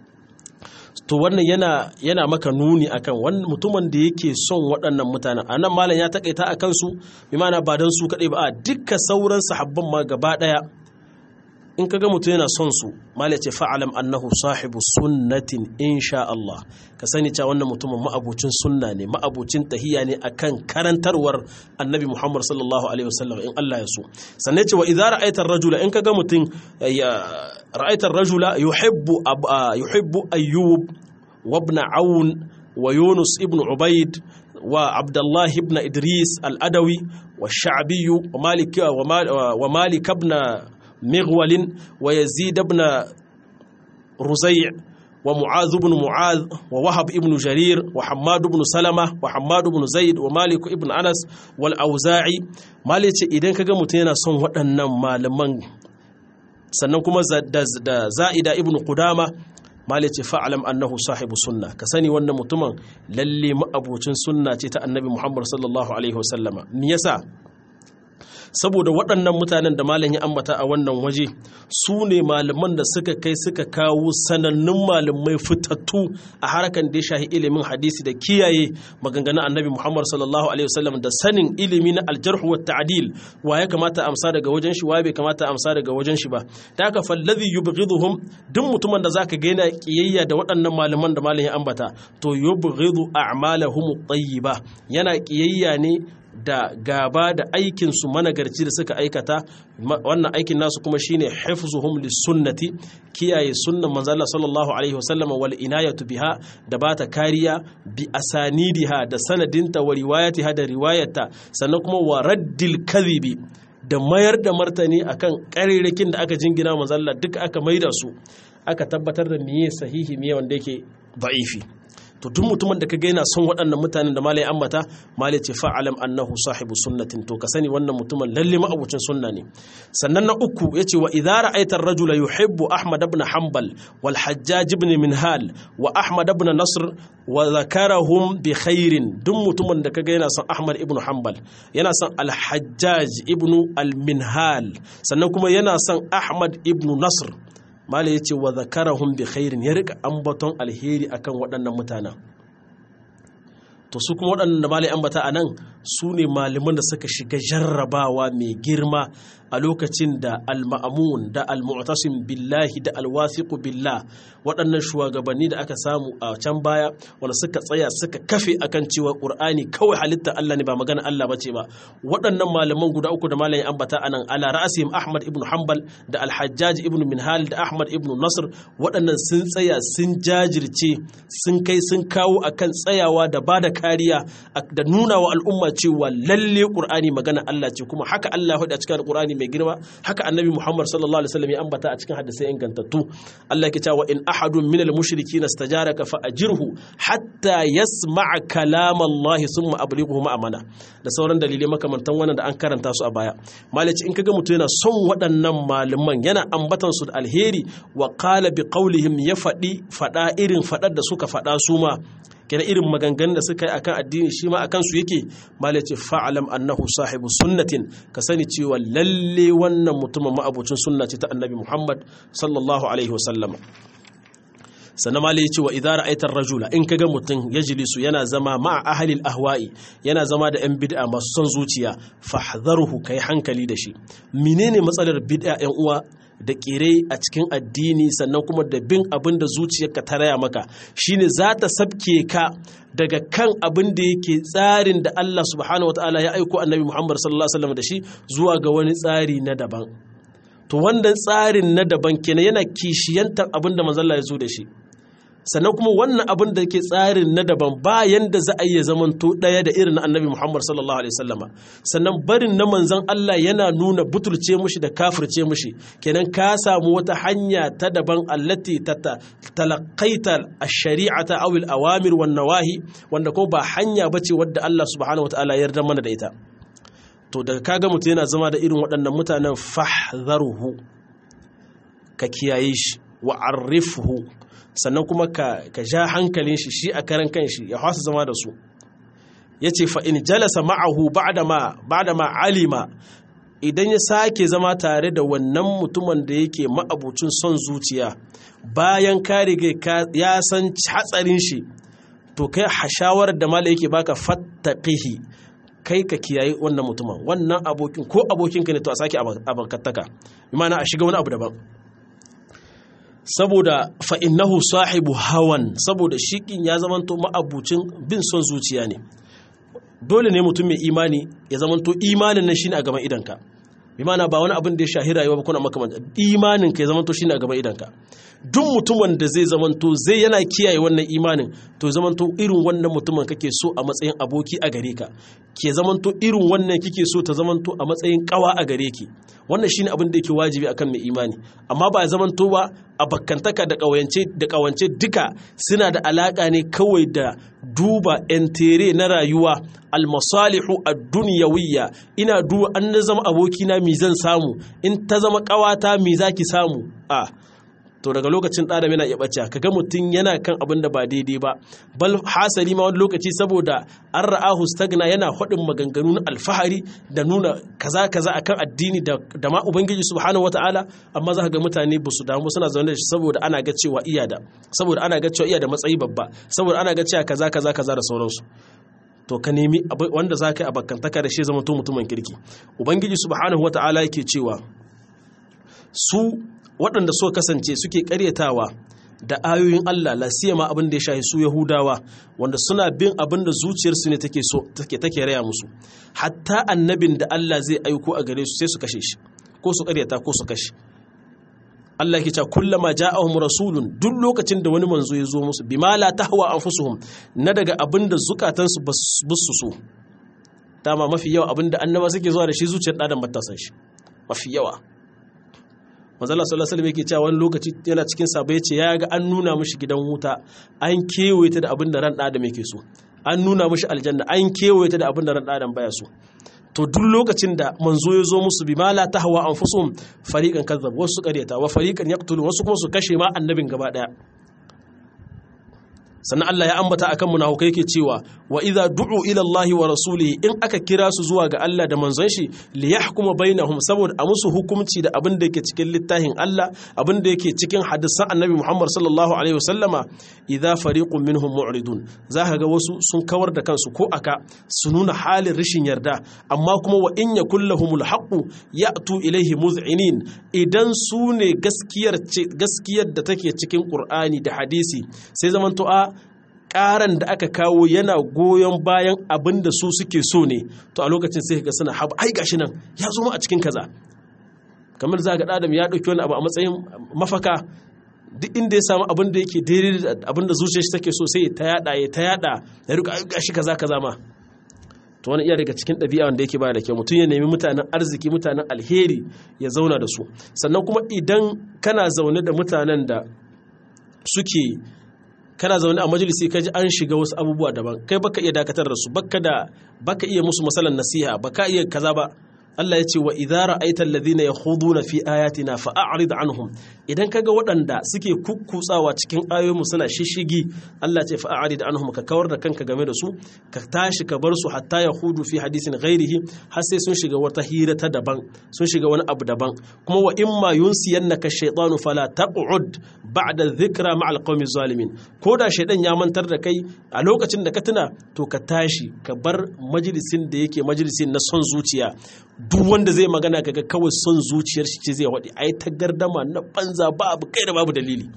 to wannan yana yana maka nuni akan wannan mutumin da yake son waɗannan mutanen anan malam ya takaita akan su bi ma'ana ba dan su kadai ba a dukkan sauran sahabban ma gaba daya in kaga mutum yana son su malam ya ce fa'alam annahu sahibu sunnatin insha Allah ka sani cewa wannan mutumin ma'abucin sunna ne ma'abucin tahiyya ne akan karantarwar annabi Muhammad sallallahu alaihi wasallam in Allah ya so sannan ya ce wa idza ra'aita ar-rajula in kaga mutum رأيت الرجل يحب أب... يحب أيوب وابن عون ويونس ابن عبيد وعبد الله ابن إدريس الأدوي والشعبي ومالك ومالك ابن مغول ويزيد ابن رزيع ومعاذ بن معاذ ووهب ابن جرير وحماد بن سلمة وحماد بن زيد ومالك ابن أنس والأوزاعي مالك إذن كجا متينا صن ودنا مالمن sannan kuma da za'ida ibn qudama mali ce fa'alam annahu sahibu sunna ka sani wannan mutumin lalle ma'abucin sunna ce ta annabi Muhammad sallallahu alaihi wasallama me yasa saboda waɗannan mutanen da malam ya ambata a wannan waje su ne malaman da suka kai suka kawo sanannun malamai fitattu a harkan da ya shahi ilimin hadisi da kiyaye maganganun annabi Muhammad sallallahu alaihi wasallam da sanin ilimi na aljarh wa ta'dil wa ya kamata amsa daga wajen shi wa bai kamata amsa daga wajen shi ba da haka fallazi yubghiduhum duk mutumin da zaka ga yana kiyayya da waɗannan malaman da malam ya ambata to yubghidu a'malahum at-tayyiba yana kiyayya ne da gaba da aikinsu managarci da suka aikata wannan aikin nasu kuma shine hifzuhum lis-sunnati kiyaye sunnan manzo Allah sallallahu alaihi wasallam wal inayatu biha da bata kariya bi asanidiha da sanadinta wa riwayatiha da riwayata sannan kuma wa raddil kadhibi da mayar da martani akan ƙarerakin da aka jingina manzo Allah duk aka maida su aka tabbatar da miye sahihi miye wanda yake da'ifi to duk mutumin da kaga yana son waɗannan mutanen da malai ambata malai ce fa'alam annahu sahibu sunnatin to ka sani wannan mutumin lalle ma'abucin sunna ne sannan na uku yace wa idza ra'aita ar-rajula yuhibbu ahmad ibn hanbal wal hajjaj ibn minhal wa ahmad ibn nasr wa zakarahum bi khairin duk mutumin da kaga yana son ahmad ibn hanbal yana son al hajjaj ibn al minhal sannan kuma yana son ahmad ibn nasr mala ya ce wa zakarahum bi khairin ya rika ambaton alheri akan waɗannan mutanen to su kuma waɗannan da malai ambata a nan su ne malaman da suka shiga jarrabawa mai girma a lokacin da al-ma'amun da al-mu'tasim billahi da al-wasiqu billah waɗannan shugabanni da aka samu a can baya wanda suka tsaya suka kafe akan cewa Qur'ani kawai halitta Allah ne ba magana Allah bace ba waɗannan malaman guda uku da malamin ambata anan ala ra'asihim Ahmad ibn Hanbal da al-Hajjaj ibn Minhal da Ahmad ibn Nasr waɗannan sun tsaya sun jajirce sun kai sun kawo akan tsayawa da bada kariya da nuna wa al'umma cewa lalle Qur'ani magana Allah ce kuma haka Allah ya faɗa cikin Qur'ani mai girma haka annabi Muhammad sallallahu alaihi wasallam ya ambata a cikin hadisai ingantattu Allah yake cewa in ahadun minal mushrikin istajaraka fa ajirhu hatta yasma'a kalam Allah thumma ablighuhu ma'amana da sauran dalilai makamantan wannan da an karanta su a baya malaci in kaga mutum yana son waɗannan malaman yana ambatan su da alheri wa qala bi qawlihim ya faɗi faɗa irin faɗar da suka faɗa su ma kenan irin maganganun da suka yi akan addini shi ma akan su yake malai ce fa'alam annahu sahibu sunnatin ka sani cewa lalle wannan mutumin ma'abucin sunna ce ta annabi Muhammad sallallahu alaihi wasallam sannan ma ya ce wa idara aitar rajula in kaga mutum ya jilisu yana zama ma'a ahalil ahwa'i yana zama da 'yan bid'a masu son zuciya fahdharuhu kai hankali da shi menene matsalar bid'a 'yan uwa da kire a cikin addini sannan kuma da bin abin da zuciyarka ta raya maka shine za ta sabke ka daga kan abin da yake tsarin da Allah subhanahu wataala ya aiko annabi Muhammad sallallahu alaihi wasallam da shi zuwa ga wani tsari na daban to wannan tsarin na daban kenan yana kishiyantar abin da manzon Allah ya zo da shi sannan kuma wannan abin da ke tsarin na daban bayan da za a iya zamanto ɗaya da irin annabi Muhammad sallallahu alaihi wasallama sannan barin na manzon Allah yana nuna butulce mushi da kafirce mushi kenan ka samu wata hanya ta daban allati talaqaita ash-shari'ata aw al-awamir wan nawahi wanda ko ba hanya bace wadda Allah subhanahu wataala ya yarda mana da ita to daga kaga mutum yana zama da irin waɗannan mutanen fahdharuhu ka kiyaye shi wa arifhu sannan kuma ka, ka ja hankalin shi shi a karan kanshi ya hasa zama da su ya ce fa'in jalasa ma'ahu ba da ma'alima idan ya sake zama tare da wannan mutumin da yake ma'abucin son zuciya bayan ka riga ya san hatsarin shi to kai hashawar da mala yake baka fattaqihi kai ka kiyaye wannan mutumin wannan abokin ko abokinka ne to a sake abokantaka bi ma'ana a shiga wani abu daban saboda fa'innahu sahibu hawan saboda shiƙin ya zamanto ma'abucin bin son zuciya ne dole ne mutum mai imani ya zamanto imanin nan shine a gaban idanka bi mana ba wani abin da ya shahi rayuwa ba kuna makamanta imanin ka ya zamanto shine a gaban idanka duk mutumin da zai zamanto zai yana kiyaye wannan imanin to zamanto irin wannan mutumin kake so a matsayin aboki a gare ka ke zamanto irin wannan kike so ta zamanto a matsayin kawa a gare ki wannan shine abin da yake wajibi akan mai imani amma ba zamanto ba a bakkantaka da kawance da kawance duka suna da alaka ne kawai da duba entere na rayuwa almasalihu ad-dunyawiyya ina duba an na zama abokina mi zan samu in ta zama kawata mi zaki samu a to daga lokacin ɗadam yana iya ɓace kaga mutum yana kan abin da ba daidai ba bal hasali ma wani lokaci saboda an ra'ahu stagna yana faɗin maganganu na alfahari da nuna kaza kaza akan addini da, da ma ubangiji subhanahu wataala amma za ka ga mutane ba su damu suna zaune da shi saboda ana ga cewa iya da saboda ana ga cewa iya da matsayi babba saboda ana ga cewa kaza kaza kaza da sauransu to ka nemi wanda za ka yi abakantaka da shi zama to mutumin kirki ubangiji subhanahu wataala yake cewa su waɗanda so kasance suke ƙaryatawa da ayoyin Allah la siyama abin da ya shahi su Yahudawa wanda suna bin abin da zuciyarsu ne take so take take raya musu hatta annabin da Allah zai aiko a gare su sai su kashe shi ko su ƙaryata ko su kashe Allah yake cewa kullama ja'ahum rasulun duk lokacin da wani manzo ya zo musu bima la tahwa anfusuhum na daga abin da zukatansu basu so dama mafi yawa abin da annaba suke zuwa da shi zuciyar ɗan ba ta san shi mafi yawa manzala sallallahu alaihi wasallam yake cewa wani lokaci yana cikin sabo yace ya ga an nuna mishi gidan wuta an kewaye ta da abin da ran adam yake so an nuna mishi aljanna an kewaye ta da abin da ran adam baya so to duk lokacin da manzo ya zo musu bima la tahwa anfusuhum fariqan kazzab wasu qaryata wa fariqan yaqtulu wasu kuma su kashe ma annabin gaba daya sannan Allah ya ambata akan munafikai yake cewa wa idza du'u ila Allah wa rasulihi in aka kira su zuwa ga Allah da manzon shi li yahkuma bainahum saboda a musu hukunci da abin da yake cikin littafin Allah abin da yake cikin hadisan Annabi Muhammad sallallahu alaihi wasallama idza fariqun minhum mu'ridun zaka ga wasu sun kawar da kansu ko aka su nuna halin rishin yarda amma kuma wa in yakul lahumul haqqu ya'tu ilayhi muz'inin idan su ne gaskiyar gaskiyar da take cikin Qur'ani da hadisi sai zaman to a ƙaran da aka kawo yana goyon bayan abin da su suke so ne to a lokacin sai ga suna haba ai gashi nan ya zo mu a cikin kaza kamar za ga adam ya dauki wani abu a matsayin mafaka duk inda ya samu abin da yake daidai da abin da zuciyar shi take so sai ta yada ya ta yada ya rika ai gashi kaza kaza ma to wani iya daga cikin ɗabi'a wanda yake ba da kyau mutum ya nemi mutanen arziki mutanen alheri ya zauna da su sannan kuma idan kana zaune da mutanen da suke kana zaune a majalisi kaji an shiga wasu abubuwa daban kai baka iya dakatar da su baka da baka iya musu masalan nasiha baka iya kaza ba Allah ya ce wa idza ra'aita alladhina yakhuduna fi ayatina fa'rid anhum idan kaga waɗanda suke kukkutsawa cikin ayoyinmu suna shishigi Allah ya ce fa'rid anhum ka kawar da kanka game da su ka tashi ka bar su hatta yakhudu fi hadisin ghairihi har sai sun shiga wata hira ta daban sun shiga wani abu daban kuma wa imma yunsiyannaka shaytanu fala taq'ud ba'da dhikra ma'al qaumi zalimin ko da shaydan ya mantar da kai a lokacin da ka tuna to ka tashi ka bar majalisin da yake majalisin na son zuciya duk wanda zai magana kaga kawai son zuciyar shi ce zai wadi ai ta gardama na banza babu kai da babu dalili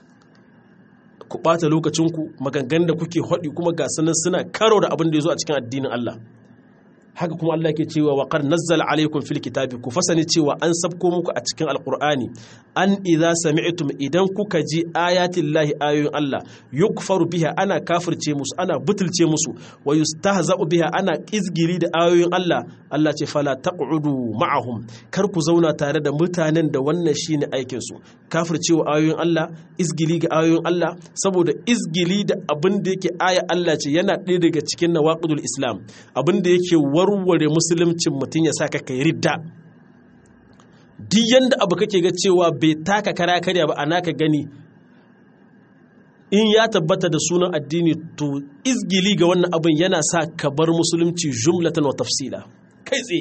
ku bata lokacinku maganganun da kuke hadi kuma ga sanan suna karo da abin da yazo a cikin addinin Allah haka kuma Allah ke cewa wa qad nazzala alaykum fil kitabi ku fasani cewa an sabko muku a cikin alqur'ani an idza sami'tum idan kuka ji ayatin lahi ayoyin Allah yukfaru biha ana kafirce musu ana butulce musu wa yustahza'u biha ana izgiri da ayoyin Allah Allah ce fala taq'udu ma'ahum kar ku zauna tare da mutanen da wannan shine aikin su kafircewa ayoyin Allah izgili ga ayoyin Allah saboda izgili da abin da yake aya Allah ce yana ɗaya daga cikin nawaqidul islam abin da yake warware musuluncin mutum ya saka kai ridda duk yanda abu kake ga cewa bai taka kara karya ba ana ka gani in ya tabbata da sunan addini to izgili ga wannan abin yana sa ka bar musulunci jumlatan wa tafsila kai tsaye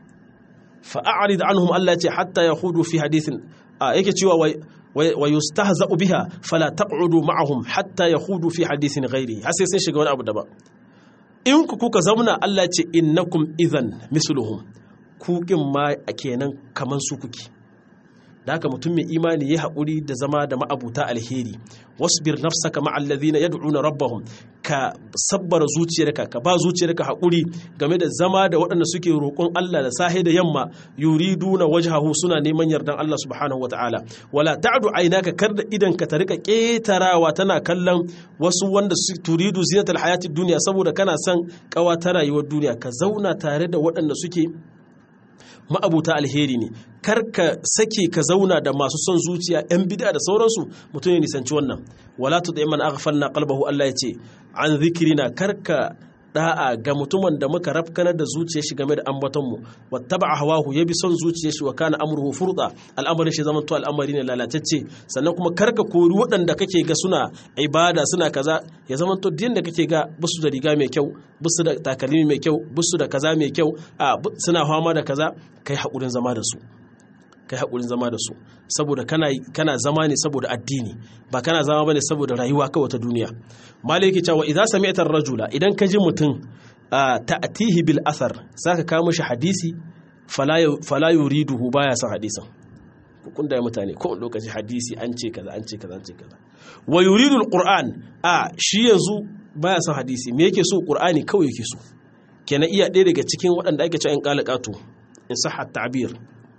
fa'arid anhum Allah ce hatta yahudu fi hadithin yake cewa wa yustahza'u biha fala taq'udu ma'ahum hatta yahudu fi hadithin ghairi har sai sun shiga wani abu daban in ku kuka zauna Allah ce innakum idhan misluhum ku kin ma kenan kaman su kuke da haka mutum mai imani ya haƙuri da zama da ma'abuta alheri wasbir nafsaka ma'al ladhina yad'una rabbahum ka sabbara zuciyarka ka ba zuciyarka haƙuri game da zama da waɗanda suke roƙon Allah da sahe da yamma yuriduna wajhahu suna neman yardan Allah subhanahu wataala wala ta'du aynaka karda idan ka ta rika ketarawa tana kallon wasu wanda su turidu zinatal hayatid dunya saboda kana son kawata rayuwar duniya ka zauna tare da waɗanda suke ma'abuta alheri ne karka sake ka zauna da masu son zuciya yan bid'a da sauransu mutum ya nisanci wannan wala tudai man aghfalna qalbahu Allah ya ce an zikrina karka da'a ga mutumin da muka rafkanar da zuciyar shi game da ambaton mu wattaba hawahu yabi son zuciyar shi wa kana amruhu furda al'amarin shi zaman to al'amari ne lalatacce sannan kuma karka kori waɗanda kake ga suna ibada suna kaza ya zaman to din da kake ga busu da riga mai kyau busu da takalmi mai kyau busu da kaza mai kyau a suna fama da kaza kai hakurin zama da su kai hakurin zama da su saboda kana kana zama ne saboda addini ba kana zama bane saboda rayuwa kawai ta duniya maliki cewa idza sami'ta ar-rajula idan ka ji mutum ta'tihi bil athar saka kawo mishi hadisi fala fala yuriduhu baya san hadisin kun da mutane ko lokaci hadisi an ce kaza an ce kaza an ce kaza wa yuridu al-qur'an a shi yanzu baya san hadisi me yake so qur'ani kawai yake so kenan iya ɗaya daga cikin waɗanda ake cewa in qalaqatu in sahha at-ta'bir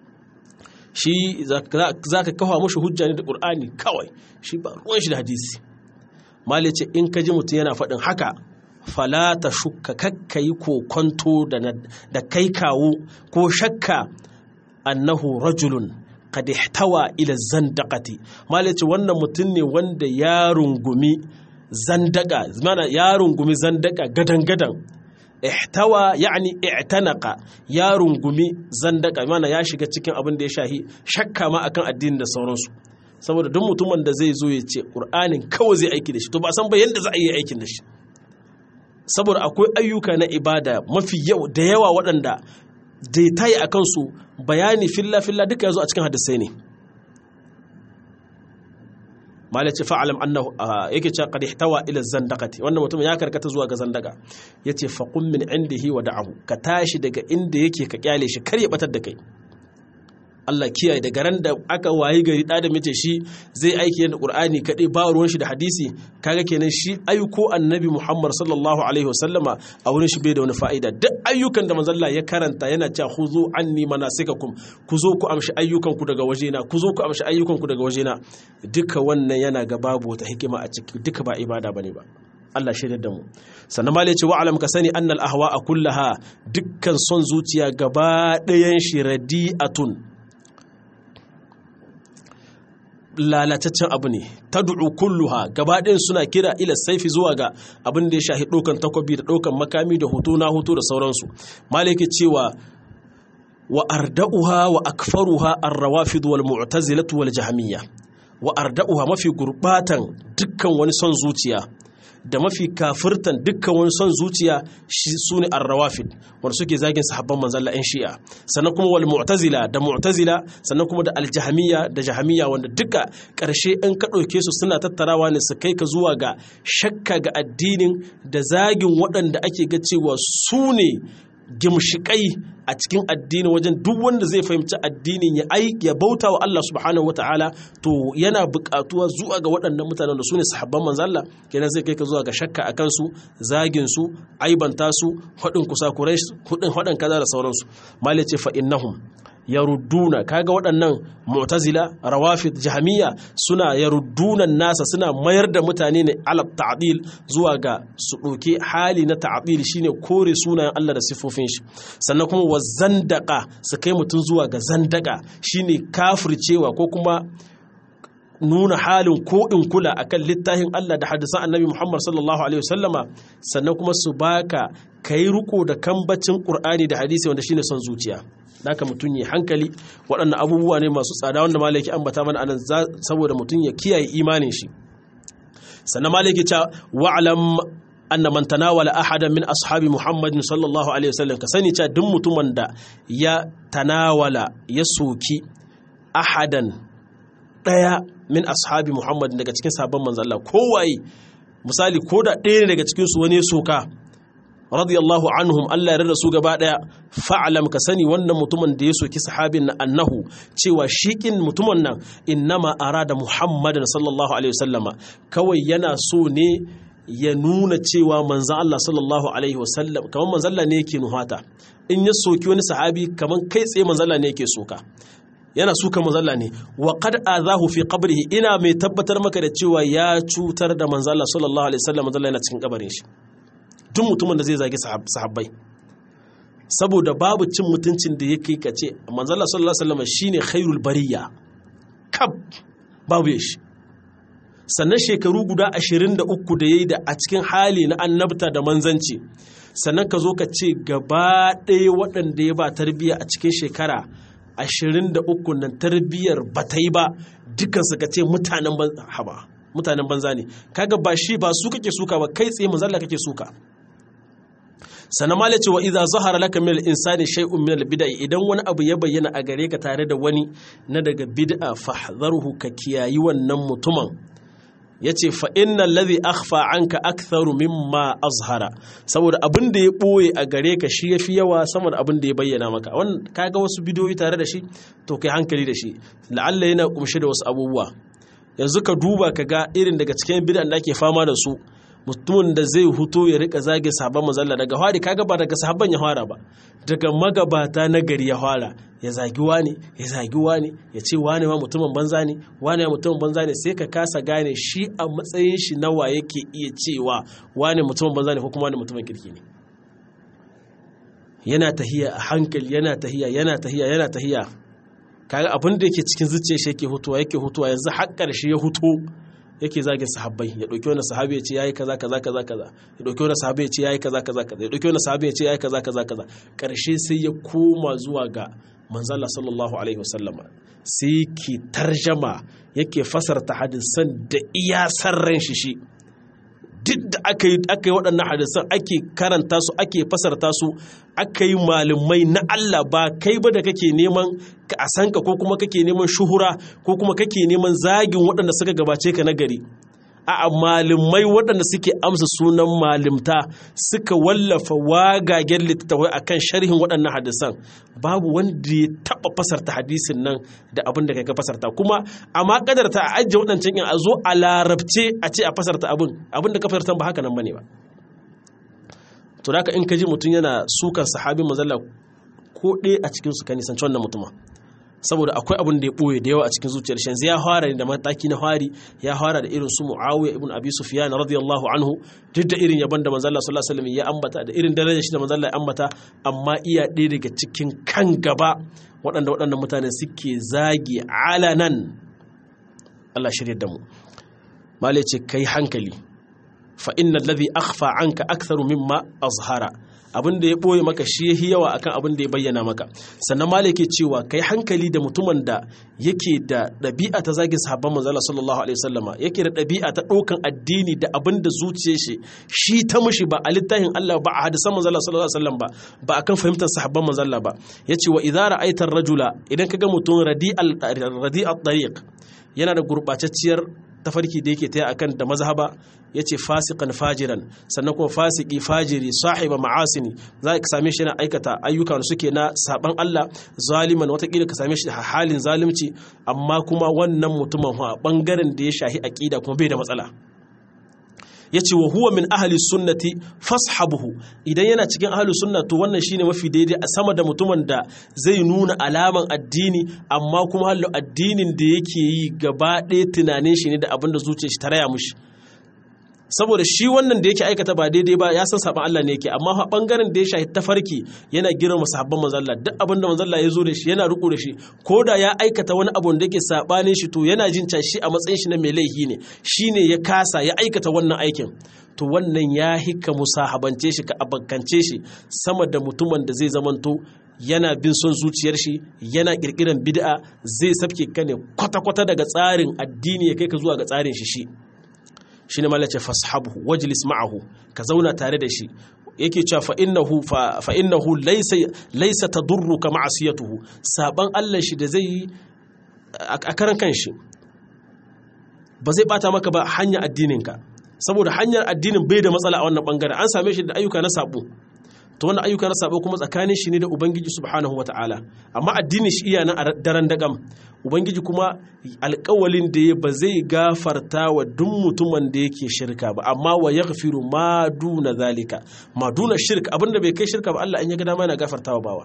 shi za ka kawo mashi hujja ne da ƙur'ani kawai shi ba ruwan shi da hadisi mali ce in ka ji mutum yana faɗin haka falata shukka kakkayi kokonto da kai kawo ko shakka annahu rajulun qad ihtawa ila zandaqati mali ce wannan mutum ne wanda ya rungumi zandaka mana ya rungumi zandaka gadan gadan ihtawa yani i'tanaqa ya rungumi zandaka mana ya shiga cikin abin da ya shahi shakka ma akan addini da sauransu saboda duk mutumin da zai zo ya ce qur'anin kawai zai aiki da shi to ba san ba yanda za a yi aikin da shi saboda akwai ayyuka na ibada mafi yau da yawa waɗanda da tayi akan su bayani filla filla duka yazo a cikin hadisai ne malai ce fa'alam annahu yake cewa qad ihtawa ila zandaqati wannan mutum ya karkata zuwa ga zandaka yace faqum min indihi wa da'ahu ka tashi daga inda yake ka kyale shi kar ya batar da kai Allah kiyaye daga ran da aka wayi gari da da mace shi zai aiki da Qur'ani kadai ba ruwan shi da hadisi kaga kenan shi ayyuko annabi Muhammad sallallahu alaihi wasallama a wurin shi bai da wani fa'ida duk ayyukan da manzon Allah ya karanta yana cewa khuzu anni manasikakum ku zo ku amshi ayyukan ku daga wajena ku zo ku amshi ayyukan ku daga wajena duka wannan yana ga babu wata hikima a ciki duka ba ibada bane ba Allah shaidar da mu sannan ma ce wa'alam ka sani annal ahwa'a kullaha dukkan son zuciya gaba ɗayan shi radi'atun lalataccen abu ne ta du'u kulluha gabaɗin suna kira ila saifi zuwa ga abin da ya shahi ɗaukan takobi da ɗaukan makami da hoto na hoto da sauransu malaki cewa wa arda'uha wa akfaruha ar-rawafid wal mu'tazilah wal jahmiyya wa arda'uha mafi gurbatan dukkan wani son zuciya da mafi kafirtan dukkan wani son zuciya shi sune ar-rawafid wanda suke zagin sahabban manzon Allah ɗan Shi'a sannan kuma wal mu'tazila da mu'tazila sannan kuma da al-jahmiyya da jahmiyya wanda duka ƙarshe in ka ɗauke su suna tattarawa ne su kai ka zuwa ga shakka ga addinin da zagin waɗanda ake ga cewa su ne gimshikai a cikin addini wajen duk wanda zai fahimci addinin ya ai ya bauta wa Allah subhanahu wataala to yana buƙatuwa zuwa ga waɗannan mutanen da su ne sahabban manzo Allah kenan zai kai ka zuwa ga shakka akan su zagin su aibanta su hadin kusakurai hudin hadan kaza da sauransu malai ce fa innahum yarudduna kaga waɗannan mu'tazila rawafid jahmiya suna yarudduna nasa suna mayar da mutane ne ala ta'dil zuwa ga su doke hali na ta'dil shine kore sunayen Allah da sifofin shi sannan kuma wazandaka su kai mutun zuwa ga zandaka shine kafircewa ko kuma nuna halin ko in kula akan littafin Allah da hadisan Annabi Muhammad sallallahu alaihi wasallama sannan kuma su baka kai riko da kambacin Qur'ani da hadisi wanda shine son zuciya haka mutum ya hankali waɗannan abubuwa ne masu tsada wanda malaki ambata mana anan saboda mutum ya kiyaye imanin shi sannan malaki ta wa'lam anna man tanawala ahadan min ashabi Muhammadin sallallahu alaihi wasallam ka sani cewa duk mutumin da ya tanawala ya soki ahadan daya min ashabi Muhammadin daga cikin sahabban manzo Allah kowaye misali ko da ɗaya daga cikin su wani soka radiyallahu anhum Allah ya rada su gaba daya fa'alam ka sani wannan mutumin da ya soki sahabin na annahu cewa shikin mutumin nan innama arada Muhammadan sallallahu alaihi wasallama kawai yana so ne ya nuna cewa manzon Allah sallallahu alaihi wasallam kaman manzon Allah ne yake nuhata in ya soki wani sahabi kaman kai tsaye manzon Allah ne yake soka yana suka manzon Allah ne wa qad azahu fi qabrihi ina mai tabbatar maka da cewa ya cutar da manzon Allah sallallahu alaihi wasallam manzon Allah yana cikin kabarin shi tun mutumin da zai zagi sahabbai saboda babu cin mutuncin da yake kace manzo Allah sallallahu alaihi wasallam shine khairul bariya kab babu shi sannan shekaru guda ashirin da uku da yayi da a cikin hali na annabta da manzanci sannan ka zo ka ce gaba ɗaya waɗanda ya ba tarbiyya a cikin shekara ashirin da uku nan tarbiyyar ba ta yi ba dukansu ka ce mutanen banza mutanen banza ne kaga ba shi ba su kake suka ba kai tsaye manzo Allah kake suka sannan ma lace wa idza zahara laka min al-insani shay'un min al-bid'i idan wani abu ya bayyana a gare ka tare da wani na daga bid'a fahdharhu ka kiyayi wannan mutumin yace fa innal ladhi akhfa anka aktharu mimma azhara saboda abin da ya boye a gare ka shi yafi yawa sama da abin da ya bayyana maka wannan kaga wasu bidiyoyi tare da shi to kai hankali da shi la'alla yana kumshe da wasu abubuwa yanzu ka duba ka ga irin daga cikin bid'an da ake fama da su mutumin da zai huto ya rika zage sahabban manzalla daga hari kaga ba daga sahabban ya fara ba daga magabata na gari ya fara ya zagi wani ya zagi wani ya ce wani ma mutumin banza ne wani ma mutumin banza ne sai ka kasa gane shi a matsayin shi nawa yake iya cewa wani mutumin banza ne ko kuma wani mutumin kirki ne yana tahiya a hankali yana tahiya yana tahiya yana tahiya kaga abin da yake cikin zuciyar shi yake hutuwa yake hutuwa yanzu har ƙarshe ya huto yake zagin sahabbai ya dauki wani sahabi ya ce yayi kaza kaza kaza kaza ya dauki wani sahabi ya ce yayi kaza kaza kaza ya dauki wani sahabi ya ce yayi kaza kaza kaza ƙarshe sai ya koma zuwa ga manzo Allah sallallahu alaihi wasallam sai ki tarjama yake fasarta hadisan da iya sarran shi shi duk da aka yi waɗannan hadisan ake karanta su ake fasarta su aka yi malumai na Allah ba kai ba da kake neman ka a sanka ko kuma kake neman shuhura ko kuma kake neman zagin waɗanda suka gabace ka na gari a malumai waɗanda suke amsa sunan malimta suka wallafa wagagen littattafai akan sharhin waɗannan hadisan babu wanda ya taɓa fasarta hadisin nan da abin da kai ka fasarta kuma amma kadarta a ajiye waɗancan yin a zo a larabce a ce a fasarta abin abin da ka fasarta ba haka nan bane ba to da in ka ji mutum yana sukan sahabin manzalla ko ɗaya a cikin su ka nisanci wannan mutuma saboda akwai abin da ya ɓoye da yawa a cikin zuciyar shi yanzu ya fara da mataki na fari ya fara da irin su Muawiya ibn Abi Sufyan radiyallahu anhu duk da irin yaban da manzo Allah sallallahu alaihi wasallam ya ambata da irin darajar shi da manzo Allah ya ambata amma iya ɗaya daga cikin kan gaba waɗanda waɗannan mutane suke zagi alanan Allah shirye da mu malai ce kai hankali fa innal ladhi akhfa anka aktharu mimma azhara abin da ya boye maka shi yahi yawa akan abin da ya bayyana maka. Sannan malai yake cewa kai hankali da mutumin da yake da ɗabi'a ta zagin sahabban manzo Allah sallallahu alaihi wasallama, yake da ɗabi'a ta ɗaukan addini da abin da zuciyar shi shi ta mushi ba a littafin Allah ba a hadisan manzo Allah sallallahu alaihi wasallam ba ba akan fahimtar sahabban manzo Allah ba. Yace wa idza ra'aita ar-rajula, idan kaga mutum radi'al radi'at tariq, yana da gurbatacciyar tafarki da yake taya akan da mazhaba, yace fasiqan fajiran, sannan kuma fasiki fajiri sahiba ma'asini, za ka same shi yana aikata ayyuka da suke na saban Allah, zaliman watakila ka same shi da halin zalunci, amma kuma wannan mutumin a bangaren da ya shahi aqida kuma bai da matsala. yace wa huwa min ahli sunnati fashabuhu, idan yana cikin ahli sunna to wannan shine mafi daidai a sama da mutumin da zai nuna alaman addini amma kuma hallo addinin da yake yi gaba ɗaya tunanin shi ne da abin da zuciyar shi ta raya mushi. Saboda shi wannan da yake aikata ba daidai ba ya san saban Allah ne yake, amma a bangaren da ya shahi tafarki yana girma sahabban manzo Allah, duk abin da manzo Allah ya zo da shi yana riko da shi, koda ya aikata wani abu da yake sabanin shi to yana jin shi a matsayin shi na mai laifi ne, shine ya kasa ya aikata wannan aikin, to wannan ya hika musahabance shi ka abakance shi sama da mutumin da zai zamanto yana bin son zuciyar shi, yana kirkiran bid'a, zai sabke ka ne kwata-kwata daga tsarin addini ya kai ka zuwa ga tsarin shi shi shine malace fashabu wajlis ma'ahu, ka zauna tare da shi. Yake cewa fa innahu fa innahu laysa laysa tadurruka ma'asiyatuhu, saban Allah shi da zai yi a karan kanshi ba zai bata maka ba hanyar addininka, saboda hanyar addinin bai da matsala a wannan bangaren, an same shi da ayyuka na sabo, to wannan ayyuka na sabo kuma tsakanin shi ne da ubangiji subhanahu wataala, amma addinin shi iya nan a daren dagam. Ubangiji kuma alƙawalin da ya ba zai gafarta wa duk mutumin da yake shirka ba, amma wa yaghfiru ma duna zalika, ma duna shirk, abinda bai kai shirka ba Allah in ya ga dama yana gafartawa bawa.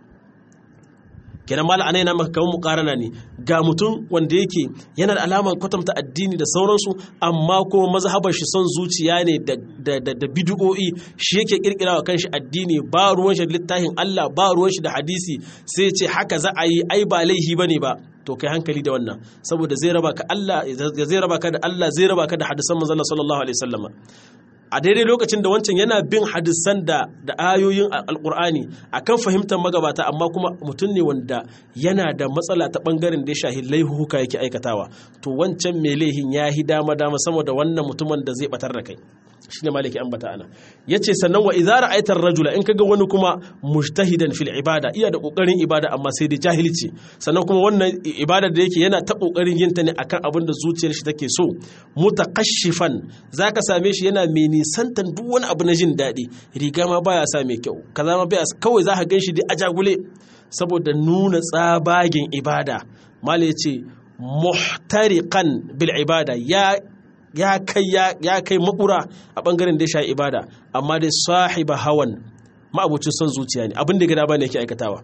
Kenan mala anai na maka kawo mukarana ne ga mutum wanda yake yana da alamar kwatanta addini da sauransu, amma kuma mazhabar shi son zuciya ne da da da, da bid'o'i, shi yake kirkira wa kanshi addini, ba ruwan shi da littafin Allah, ba ruwan shi da hadisi, sai ce haka za a yi, ai ba laihi bane ba. To kai hankali da wannan, saboda zai raba ka Allah, zai raba ka da Allah, zai raba ka da hadisan manzon Allah sallallahu alaihi wasallam. A daidai lokacin da wancan yana bin hadisan da da ayoyin alkur'ani akan fahimtar magabata, amma kuma mutum ne wanda yana da matsala ta bangaren da ya shahi laihuka yake aikatawa, to wancan mai laihin ya hi dama dama sama da wannan mutumin da zai batar da kai. Shine maliki ambata ana yace sannan wa idza ra'aita ar-rajula, in kaga wani kuma mujtahidan fil ibada, iya da kokarin ibada amma sai da jahilci, sannan kuma wannan ibada da yake yana ta kokarin yin ta ne akan abin da zuciyar shi take so, mutakashifan, zaka same shi yana mai nisantan duk wani abu na jin daɗi, riga ma baya sa mai kyau, kaza ma baya, kawai zaka ganshi dai a jagule saboda nuna tsabagen ibada. Mala yace muhtariqan bil ibada, ya ya kai ya kai makura a bangaren da ya sha ibada, amma dai sahiba hawan, ma'abucin son zuciya ne, abin da gida bane yake aikatawa,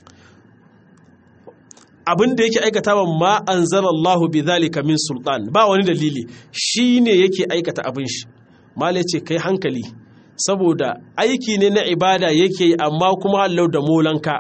abin da yake aikatawa ma anzalallahu bidhalika min sultan, ba wani dalili, shine yake aikata abin shi. Mala ce kai hankali, saboda aiki ne na ibada yake yi, amma kuma hallau da molanka,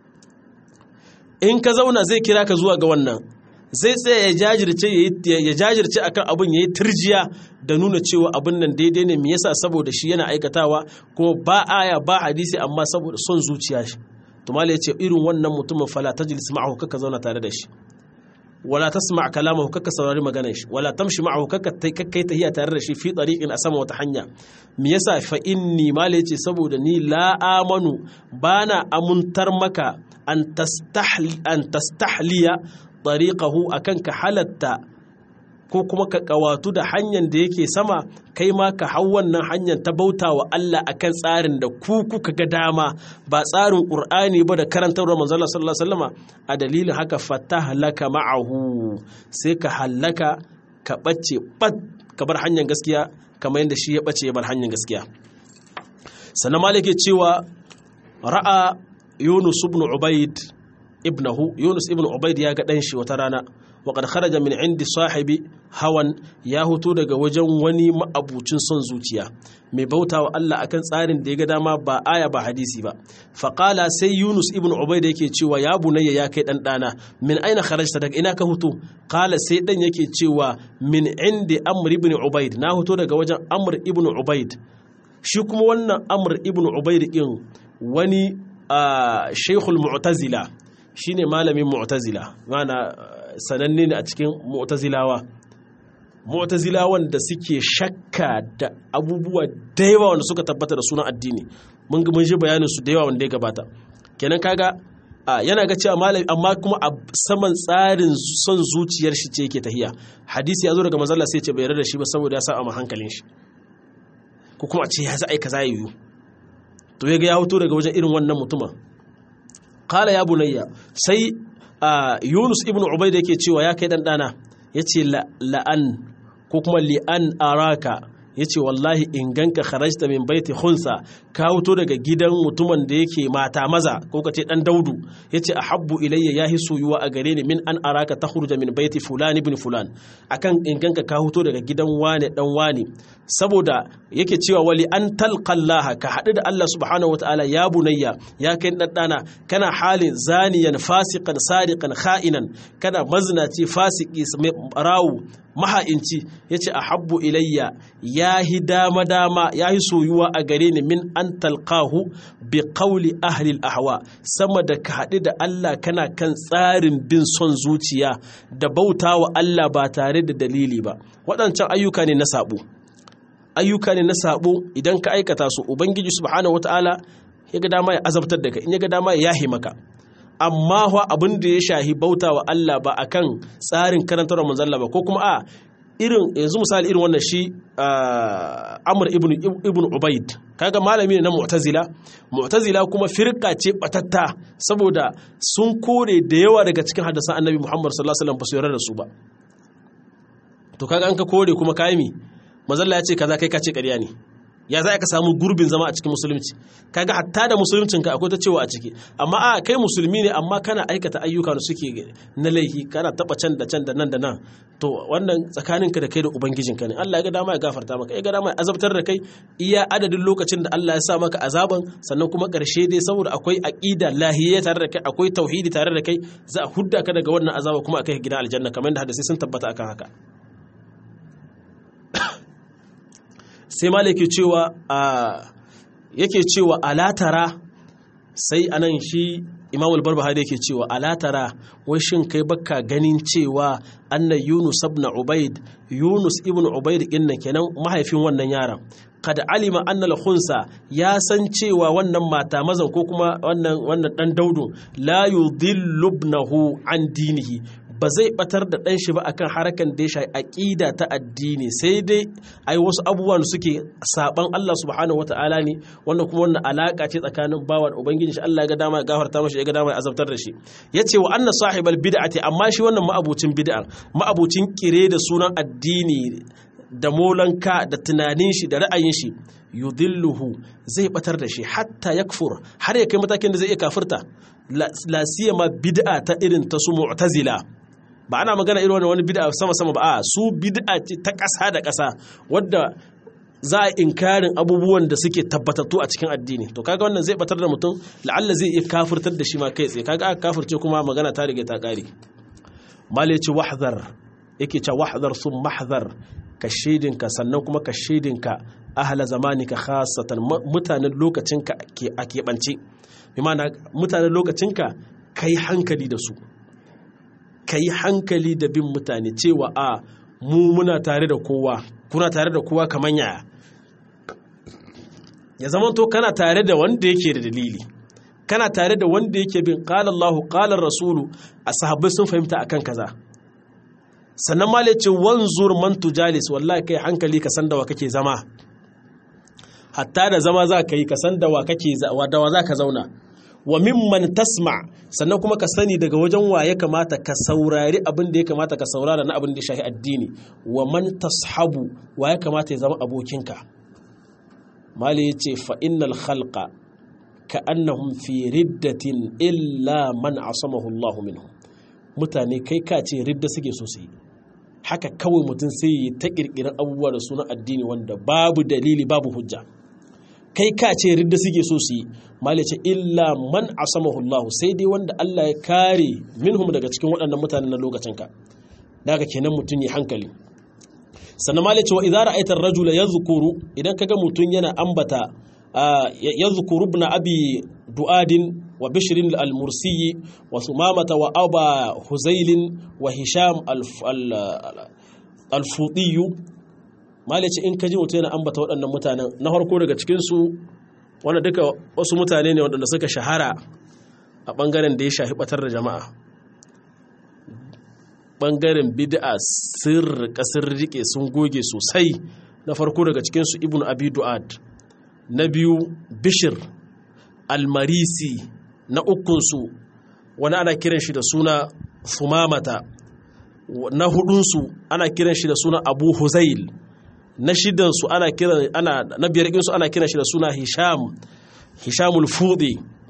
in ka zauna zai kira ka zuwa ga wannan, zai tsaya ya jajirce ya jajirce akan abin, yayi turjiya da nuna cewa abin nan daidai ne, me yasa, saboda shi yana aikatawa ko ba aya ba hadisi, amma saboda son zuciya shi. To mala yace irin wannan mutumin fala tajlis ma'ahu, kaka zauna tare da shi, wala tasma' kalamahu, kaka saurari maganar shi, wala tamshi ma'ahu, kaka kai tahiya tare da shi fi tariqin a sama wata hanya. Me yasa? Fa inni mala yace saboda ni la amanu, bana amuntar maka an tastahli an tastahliya tariqahu, akan ka halatta ko kuma ka kawatu da hanyar da yake sama, kai ma ka hau wannan hanyar ta bauta wa Allah akan tsarin da ku kuka ga dama, ba tsarin Qur'ani ba da karantarwar manzon Allah sallallahu alaihi wasallam. A dalilin haka fatahlaka ma'ahu, sai ka halaka, ka bace bat, ka bar hanyar gaskiya kamar yadda shi ya bace ya bar hanyar gaskiya. Sannan malike cewa ra'a Yunus ibn Ubayd ibnahu, Yunus ibn Ubayd ya ga dan shi wata rana, wa qad kharaja min indi sahibi hawan, ya huto daga wajen wani ma'abucin son zuciya mai bautawa Allah akan tsarin da ya ga dama, ba aya ba hadisi ba. Fa qala, sai Yunus ibn Ubayd yake cewa ya bunayya, ya kai dan dana, min aina kharajta, daga ina ka huto? Qala, sai dan yake cewa min indi Amr ibn Ubayd, na huto daga wajen Amr ibn Ubayd. shi kuma wannan Amr ibn Ubayd din wani shaykhul mu'tazila shine malamin mu'tazila mana sananne ne a cikin mu'tazilawa mu'tazilawan da suke shakka da abubuwa da yawa wanda suka tabbata da sunan addini mun mun ji bayanin su da yawa wanda ya gabata kenan kaga yana ga cewa malami amma kuma a saman tsarin son zuciyar shi ce yake tahiya hadisi ya zo daga manzo Allah sai ya ce bai yarda da shi ba saboda ya sa a hankalin shi ko kuma a ce ya za ai kaza yiwu to yaga ya hoto daga wajen irin wannan mutumin qala ya bunayya sai Yunus ibn Ubayd yake cewa ya kai dan dana yace la'an ko kuma li'an araka yace wallahi in ganka kharajta min baiti khunsa ka wuto daga gidan mutumin da yake mata maza ko kace dan daudu yace ahabbu ilayya yahi soyuwa a gare ni min an araka takhruja min baiti fulan ibn fulan akan in ganka ka wuto daga gidan wane dan wani saboda yake cewa wali an talqallaha ka hadu da Allah subhanahu wataala ya bunayya ya kai dan dana kana halin zaniyan fasiqan sadiqan kha'inan kana maznaci fasiki rawu maha'inci yace ahabbu ilayya yahi dama dama yahi soyuwa a gare ni min an talqahu bi qawli ahli al-ahwa sama da ka hadu da Allah kana kan tsarin bin son zuciya da bautawa Allah ba tare da dalili ba waɗancan ayyuka ne na sabo ayyuka ne na sabo idan ka aikata su ubangiji subhanahu wataala ya ga dama ya azabtar da kai in ya ga dama ya yahi maka amma fa abin da ya shahi bautawa Allah ba akan tsarin karantar manzon Allah ba ko kuma a irin yanzu misali irin wannan shi Amr ibn ibn Ubayd kaga malami ne na Mu'tazila Mu'tazila kuma firqa ce batatta saboda sun kore da yawa daga cikin hadisan Annabi Muhammad sallallahu alaihi wasallam ba su yarda da su ba to kaga an ka kore kuma kai mi manzon Allah ya ce kaza kai ka ce ƙarya ne ya za ka samu gurbin zama a cikin musulunci kaga hatta da musuluncinka akwai ta cewa a ciki amma a kai musulmi ne amma kana aikata ayyuka da suke na laifi kana taba can da can da nan da nan to wannan tsakaninka da kai da ubangijinka ne Allah ya ga dama ya gafarta maka ya ga dama ya azabtar da kai iya adadin lokacin da Allah ya sa maka azaban sannan kuma karshe dai saboda akwai aqida lahiyya tare da kai akwai tauhidi tare da kai za a hudda ka daga wannan azaba kuma akai gidan aljanna kamar da hadisi sun tabbata akan haka sai malaki cewa yake cewa alatara sai anan shi Imam al-Barbahari yake cewa alatara wai shin kai baka ganin cewa anna Yunus ibn Ubayd Yunus ibn Ubayd inna kenan mahaifin wannan yaron kada alima anna al-khunsa ya san cewa wannan mata mazan ko kuma wannan wannan dan daudu la yudhillu ibnahu an dinihi ba zai batar da ɗan shi ba akan harakan da ya shafi aƙida ta addini sai dai ai wasu abubuwan suke saban Allah subhanahu wataala ne wannan kuma wannan alaka ce tsakanin bawa da ubangiji shi Allah ya ga dama ya gafarta mashi ya ga dama ya azabtar da shi yace wa anna sahibal bid'ati amma shi wannan ma'abucin bid'a ma'abucin kire da sunan addini da molanka da tunanin shi da ra'ayin shi yudilluhu zai batar da shi hatta yakfur har ya kai matakin da zai iya kafirta la siyama bid'a ta irin ta su mu'tazila ba ana magana irin wani bid'a sama-sama ba a su bid'a ce ta ƙasa da ƙasa wadda za a inkarin abubuwan da suke tabbatattu a cikin addini to kaga wannan zai batar da mutum la'alla zai iya kafirtar da shi ma kai tsaye kaga aka kafirce kuma magana ta rige ta ƙare mali ce wahdhar yake ce wahdhar sun mahdhar ka shedinka sannan kuma ka shedinka ahla zamanika khassatan mutanen lokacinka a keɓance bi ma'ana mutanen lokacinka kai hankali da su ka yi hankali da bin mutane cewa a mu muna tare da kowa kuna tare da kowa kamar yaya ya zama to kana tare da wanda yake da dalili kana tare da wanda yake bin qala Allahu qala rasulu a sahabbai sun fahimta akan kaza sannan ma ce wanzur man tujalis wallahi kai hankali ka san da wa kake zama hatta da zama za ka yi ka san da wa kake da wa za ka zauna wa mimman tasma sannan kuma ka sani daga wajen wa ya kamata ka saurari abin da ya kamata ka saurara na abin da ya shafi addini wa man tashabu wa ya kamata ya zama abokinka mali yace fa innal khalqa ka annahum fi riddatin illa man asamahu Allah minhum mutane kai ka ce ridda suke so su yi haka kawai mutum sai yi ta kirkirar abubuwa da sunan addini wanda babu dalili babu hujja kai ka ce ridda suke so su yi malice illa man asamahu Allah sai dai wanda Allah ya kare minhum daga cikin waɗannan mutanen na lokacinka daga kenan mutum ya hankali sannan ma ce wa idza ra'aita ar-rajula yadhkuru idan kaga mutun yana ambata yadhkuru ibn abi du'adin wa bishr al-mursi wa sumamata wa aba huzail wa hisham al-fudi ma ce in kaji mutun yana ambata waɗannan mutanen na farko daga cikin su wanda duka wasu mutane ne waɗanda suka shahara a ɓangaren da ya shafi ɓatar da jama'a ɓangaren bid'a sirri ƙasar rike sun goge sosai na farko daga cikinsu ibn abi du'ad na biyu bishir almarisi na ukunsu wani ana kiran shi da suna sumamata na hudunsu ana kiran shi da suna abu huzail na shidansu ana kiran ana na biyar ɗinsu ana kiran shi da suna hisham hishamul fudi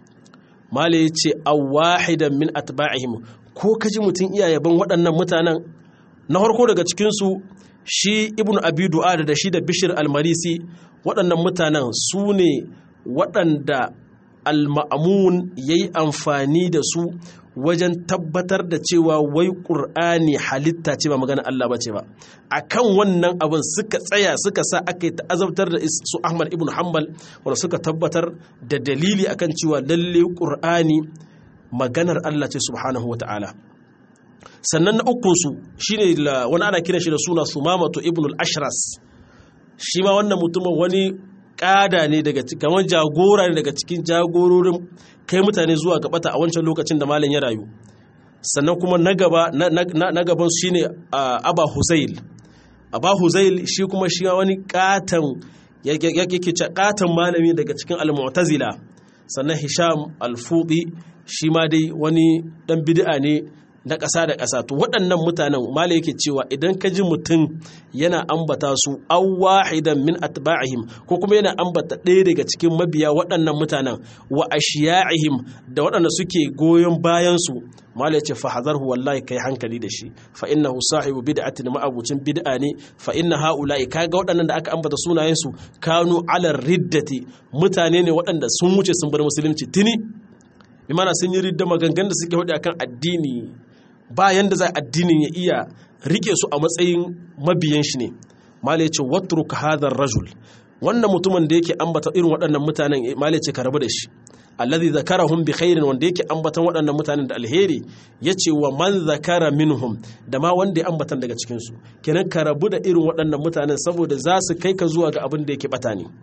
mala yace aw wahidan min atba'ihim ko kaji mutun iya yaban waɗannan mutanen na farko daga cikin su shi ibnu abi du'ad da shi da bishr al-marisi waɗannan mutanen su ne waɗanda al-ma'mun yayi amfani da su wajen tabbatar da cewa wai ƙur'ani halitta ce ba magana Allah ba ce ba akan wannan abin suka tsaya suka sa aka yi ta'azabtar da su Ahmad ibn Hanbal wanda suka tabbatar da dalili akan cewa lalle ƙur'ani maganar Allah ce subhanahu wata'ala sannan na ukun su shine wani ana kiran shi da suna Sumamatu ibn al-Ashras shi ma wannan mutumin wani kada ne daga kamar jagora ne daga cikin jagororin kai mutane zuwa gabata a wancan lokacin da malam ya rayu sannan kuma na gaba na gaban shine Aba Huzail Aba Huzail shi kuma shi wani katan yake ce katan malami daga cikin al-Mu'tazila sannan Hisham al-Fudi shi ma dai wani dan bid'a ne na ƙasa da ƙasa to waɗannan mutanen mala yake cewa idan ka ji mutum yana ambata su aw wahidan min atba'ihim ko kuma yana ambata ɗaya daga cikin mabiya waɗannan mutanen wa ashiya'ihim da waɗanda suke goyon bayan su mala yace fa hazarhu wallahi kai hankali da shi fa innahu sahibu bid'atin ma'abucin bid'a ne fa inna haula'i kaga waɗannan da aka ambata sunayen su kanu ala riddati mutane ne waɗanda sun wuce sun bar musulunci tuni bi mana sun yi ridda maganganun da suke hudu akan addini bayan da za addinin ya iya rike su a matsayin mabiyan shi ne malai ce watruk hadha rajul wannan mutumin da yake ambata irin waɗannan mutanen malai ce ka rabu da shi alladhi zakarahum bi khairin wanda yake ambatan waɗannan mutanen da alheri yace wa man zakara minhum da ma wanda ya ambatan daga cikin su kenan ka rabu da irin waɗannan mutanen saboda za su kai ka zuwa ga abin da yake bata ne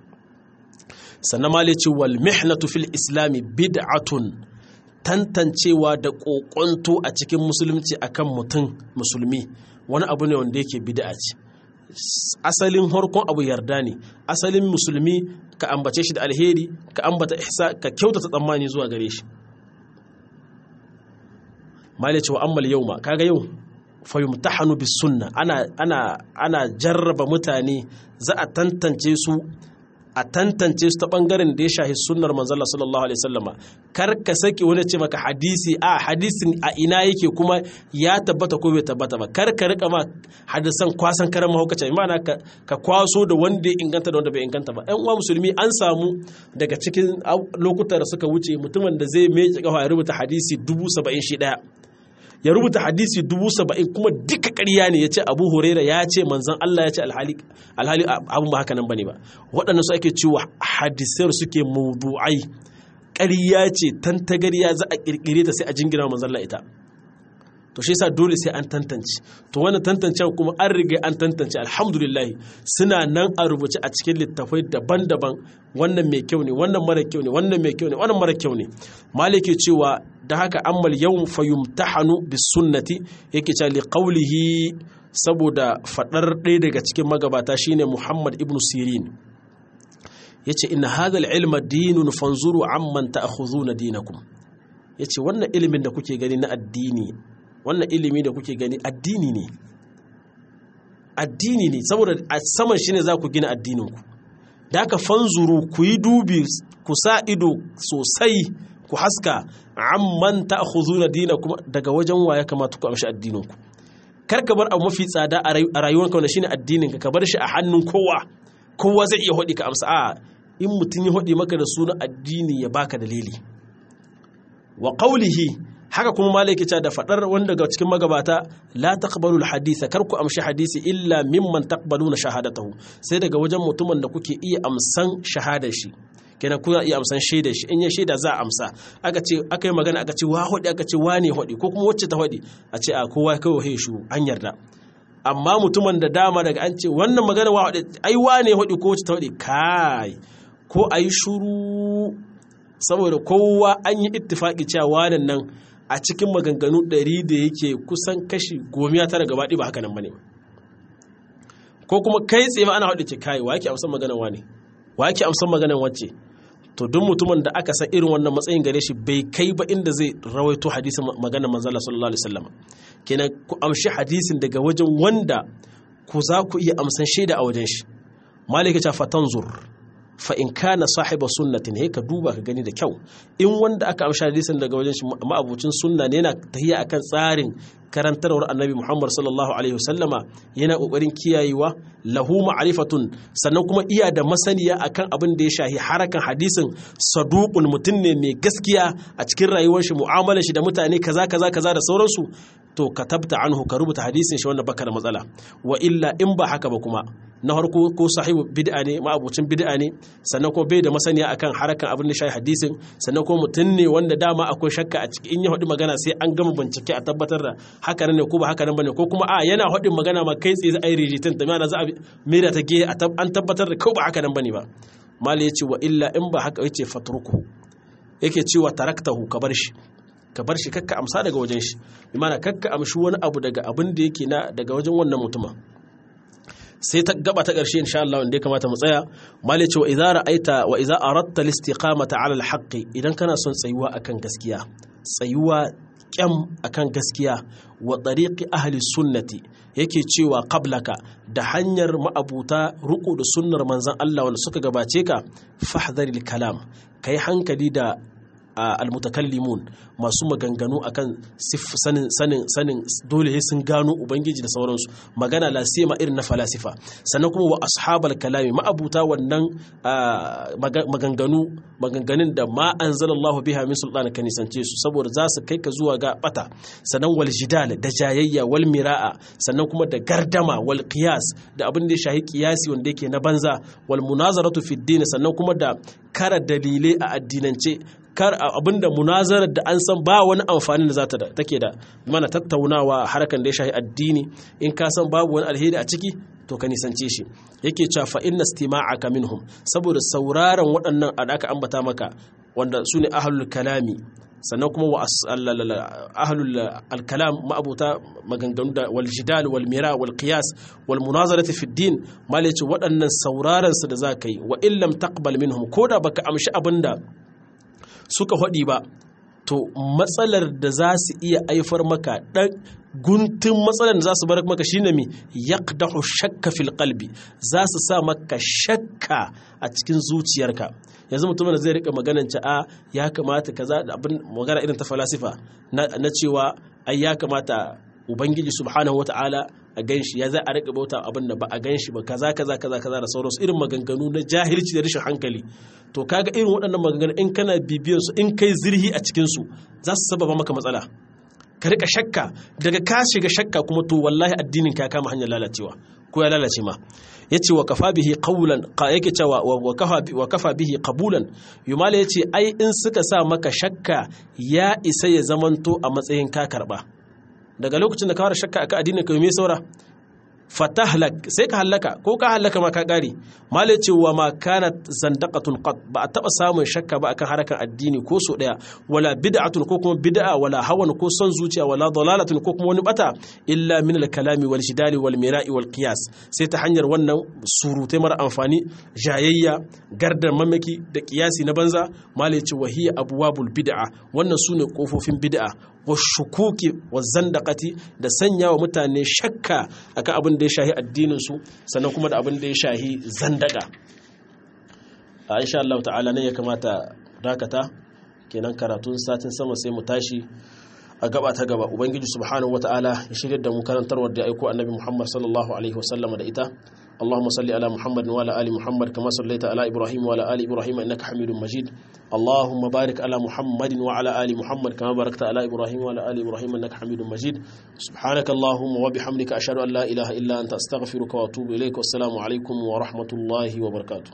sannan malai ce wal mihnatu fil islami bid'atun tantancewa da ƙoƙonto a cikin musulunci akan mutum musulmi wani abu ne wanda yake bid'a ce asalin harkon abu yarda ne asalin musulmi ka ambace shi da alheri ka ambata ihsa ka kyautata tsammani zuwa gare shi mali cewa ammal yawma kaga yau fayumtahanu bis sunna ana ana ana jarraba mutane za a tantance su a tantance su ta bangaren da ya shahi sunnar manzala sallallahu alaihi wasallama kar ka saki wani ce maka hadisi a hadisin a ina yake kuma ya tabbata ko bai tabbata ba kar ka rika ma hadisan kwasan karan mahaukaci ma'ana ka, ka kwaso da wanda ya inganta da wanda bai inganta ba ɗan uwa musulmi an samu daga cikin lokutan da suka wuce mutumin da zai mai kafa ya rubuta hadisi dubu saba'in shi ɗaya ya rubuta hadisi dubu saba'in kuma duka ƙarya ne ya ce abu huraira ya ce manzan Allah ya ce alhali abin ba haka nan ba ne ba waɗannan su ake cewa hadisar suke mawdu'ai ƙarya ce tantagariya za a ƙirƙire ta sai a jingina manzan Allah ita to shi yasa dole sai an tantance to wannan tantancen kuma an riga an tantance alhamdulillah suna nan a rubuce a cikin littafai daban-daban wannan mai kyau ne wannan mara kyau ne wannan mai kyau ne wannan mara kyau ne malike cewa da haka ammal yawm fayumtahanu bis sunnati yake cewa li qawlihi saboda fadar ɗaya daga cikin magabata shine Muhammad ibn Sirin yace inna hadha al-ilma dinun fanzuru amman ta'khudhuna dinakum yace wannan ilimin da kuke gani na addini wannan ilimi da kuke gani addini ne addini ne saboda a saman shi ne za ku gina addininku da aka fanzuru ku yi dubi ku sa ido sosai ku haska amman ta'khudhuna dinakum daga wajen wa ya kamata ku amshi addininku kar ka bar abu mafi tsada a rayuwarka wanda shine addininka ka bar shi a hannun kowa kowa zai iya hodi ka amsa a in mutun ya hodi maka da sunan addini ya baka dalili wa qawlihi haka kuma malaki ta da fadar wanda daga cikin magabata la taqbalu alhaditha kar ku amshi hadisi illa mimman taqbaluna shahadatahu sai daga wajen mutumin da kuke iya amsan shahadar shi kenan kuna iya amsan shaidar shi in ya shaida za a amsa aka ce aka yi magana aka ce wa hodi aka ce wane hodi ko kuma wacce ta hodi a ce a kowa kawai he shu an yarda amma mutumin da dama daga an ce wannan magana wa hodi ai wane hodi ko wacce ta hodi kai ko ayi shuru saboda kowa an yi ittifaki cewa wannan nan a cikin maganganu ɗari da yake kusan kashi gomiya tara gaba ɗaya ba haka nan bane ko kuma kai tsaye ma ana hodi ce kai wa yake amsan maganar wane wa yake amsan maganar wacce to duk mutumin da aka san irin wannan matsayin gare shi bai kai ba inda zai rawaito hadisin maganar manzo Allah sallallahu alaihi wasallam kenan ku amshi hadisin daga wajen wanda ku za ku iya amsan shaida a wajen shi malika ta fatanzur fa in kana sahiba sunnatin he ka duba ka gani da kyau in wanda aka amshi hadisin daga wajen shi ma'abucin sunna ne yana tahiya akan tsarin karantarwar annabi Muhammad sallallahu alaihi wasallama yana kokarin kiyayewa lahu ma'rifatun sannan kuma iya da masaniya akan abin da ya shahi harakan hadisin saduqun mutun ne mai gaskiya a cikin rayuwar shi mu'amalar shi da mutane kaza kaza kaza da sauransu to katabta anhu ka rubuta hadisin shi wanda baka da matsala wa illa in ba haka ba kuma na harko ko sahibu bid'a ne ma'abucin bid'a ne sannan kuma bai da masaniya akan harakan abin da shahi hadisin sannan kuma mutun ne wanda dama akwai shakka a cikin in ya hudi magana sai an gama bincike a tabbatar da haka ne ko ba haka nan bane ko kuma a yana hudin magana ma kai tsaye ai rijitin ta mana za a mera ta ge an tabbatar da ko ba haka nan bane ba mali yace wa illa in ba haka yace fatruku yake cewa taraktahu ka bar shi ka bar shi kakka amsa daga wajen shi bi mana kakka amshi wani abu daga abin da yake na daga wajen wannan mutuma sai ta gaba ta ƙarshe insha Allah wanda ya kamata mu tsaya mali ce wa idza ra'aita wa idza aradta al-istiqamata 'ala al-haqqi idan kana son tsayuwa akan gaskiya tsayuwa kyam akan gaskiya wa tariqi ahli sunnati yake cewa qablaka da hanyar ma'abuta ruku da sunnar manzon Allah wanda suka gabace ka fahdharil kalam kai hankali da almutakallimun masu maganganu akan sanin sanin sanin dole sun gano ubangiji da sauransu magana la sema irin na falasifa sannan kuma wa ashabal kalami ma'abuta wannan maganganu maganganun da ma anzalallahu biha min sultan kan nisance su saboda za su kai ka zuwa ga bata sannan wal jidal da jayayya wal miraa sannan kuma da gardama wal qiyas da abin da ya shahi qiyasi wanda yake na banza wal munazaratu fi din sannan kuma da kara dalilai a addinance kar abinda munazarar da an san ba wani amfani da zata da take da mana tattaunawa harkan da ya shahi addini in ka san babu wani alheri a ciki to ka nisance shi yake cewa fa inna istima'aka minhum saboda sauraron waɗannan da aka ambata maka wanda sune ahlul kalami sannan kuma wa ahlul alkalam ma'abuta maganganu da wal jidal wal mira wal qiyas wal munazarati fi din malaci waɗannan sauraron su da zaka yi wa illam taqbal minhum koda baka amshi abinda suka hodi ba to matsalar da za su iya aifar maka dan guntun matsalar da za su bar maka shine mi yaqdahu shakka fil qalbi za su sa maka shakka a cikin zuciyarka yanzu mutumin da zai rika maganan ci a ya kamata kaza da abin magana irin ta falasifa na cewa ai ya kamata ubangiji subhanahu wataala a ganshi ya za a rika bauta abin da ba a ganshi ba kaza kaza kaza kaza da sauransu irin maganganu na jahilci da rashin hankali to kaga irin waɗannan maganganu in kana bibiyan su in kai zirhi a cikin su za su sababa maka matsala ka rika shakka daga ka shiga shakka kuma to wallahi addinin ka kama hanyar lalacewa ko ya lalace ma yace wa kafa bihi qawlan yake cewa wa kafa wa kafa bihi qabulan yumala yace ai in suka sa maka shakka ya isa ya zamanto a matsayin ka karba daga lokacin da ka fara shakka akan addinin ka me saura fatahlak sai ka halaka ko ka halaka ma ka kare malai cewa ma kanat zandaqatun qat ba a taba samun shakka ba akan harakan addini ko so daya wala bid'atun ko kuma bid'a wala hawan ko son zuciya wala dalalatun ko kuma wani bata illa min al-kalami wal jidali wal mira'i wal qiyas sai ta hanyar wannan surutai mara amfani jayayya gardar mamaki da qiyasi na banza malai ce wahiya abwabul bid'a wannan sune kofofin bid'a wa shukuki wa zandaqati da sanya wa mutane shakka akan abin da ya shahi addinin su sannan kuma da abin da ya shahi zandaka a insha Allah ta'ala ne ya kamata dakata kenan karatun satin sama sai mu tashi a gaba ta gaba. Ubangiji subhanahu wataala ya shirye da mu karantarwar da aiko annabi Muhammad sallallahu alaihi wasallam da ita. Allahumma salli ala Muhammad wa ala ali Muhammad kama sallaita ala Ibrahim wa ala ali Ibrahim innaka Hamidum Majid. Allahumma barik ala Muhammadin wa ala ali Muhammad kama barakta ala Ibrahim wa ala ali Ibrahim innaka Hamidum Majid. Subhanaka Allahumma wa bihamdika ashhadu an la ilaha illa anta astaghfiruka wa atubu ilayk. Wassalamu alaikum wa rahmatullahi wa barakatuh.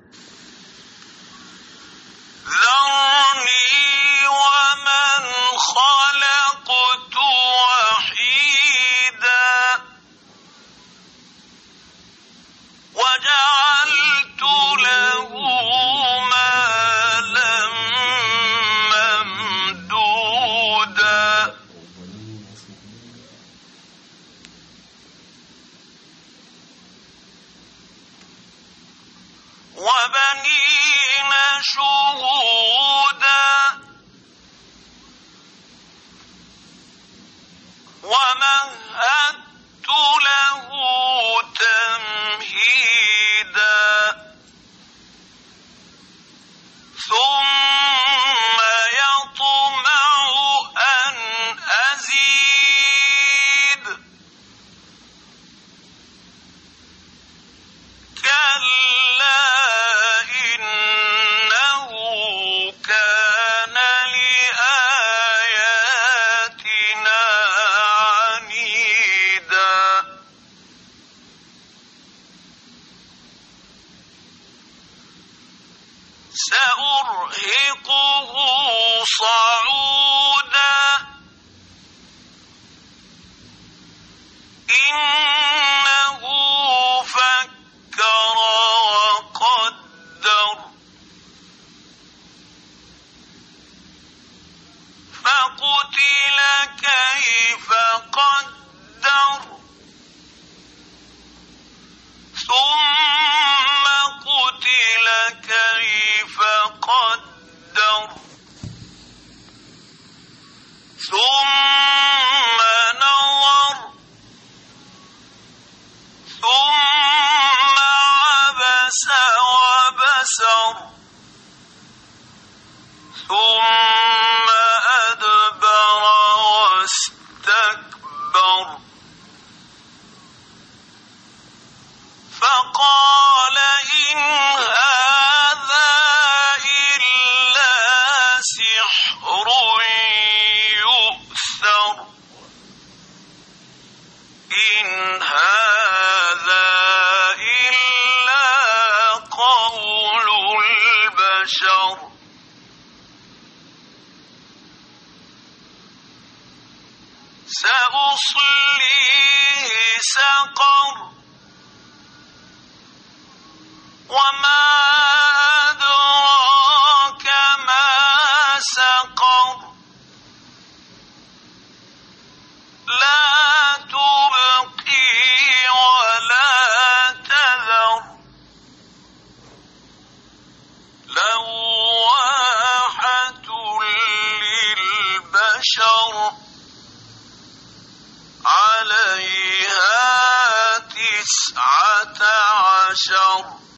خلقت وحيدا وجعلت له مالا ممدودا وبنين شهودا ومهدت له تمهيدا ثم يطمع أن أزيد كلا إنه كان لآياتنا سأرهقه صعودا إنه فكر وقدر فقتل كيف قدر ثم قتل كيف قدر ثم نظر ثم عبس وبسر ثم أدبر واستكبر فقال إن هذا إلا سحر يؤثر إن هذا إلا قول البشر سأصليه سقر وما أدراك ما سقر لا تبقي ولا تذر لواحة للبشر عليها تسعة عشر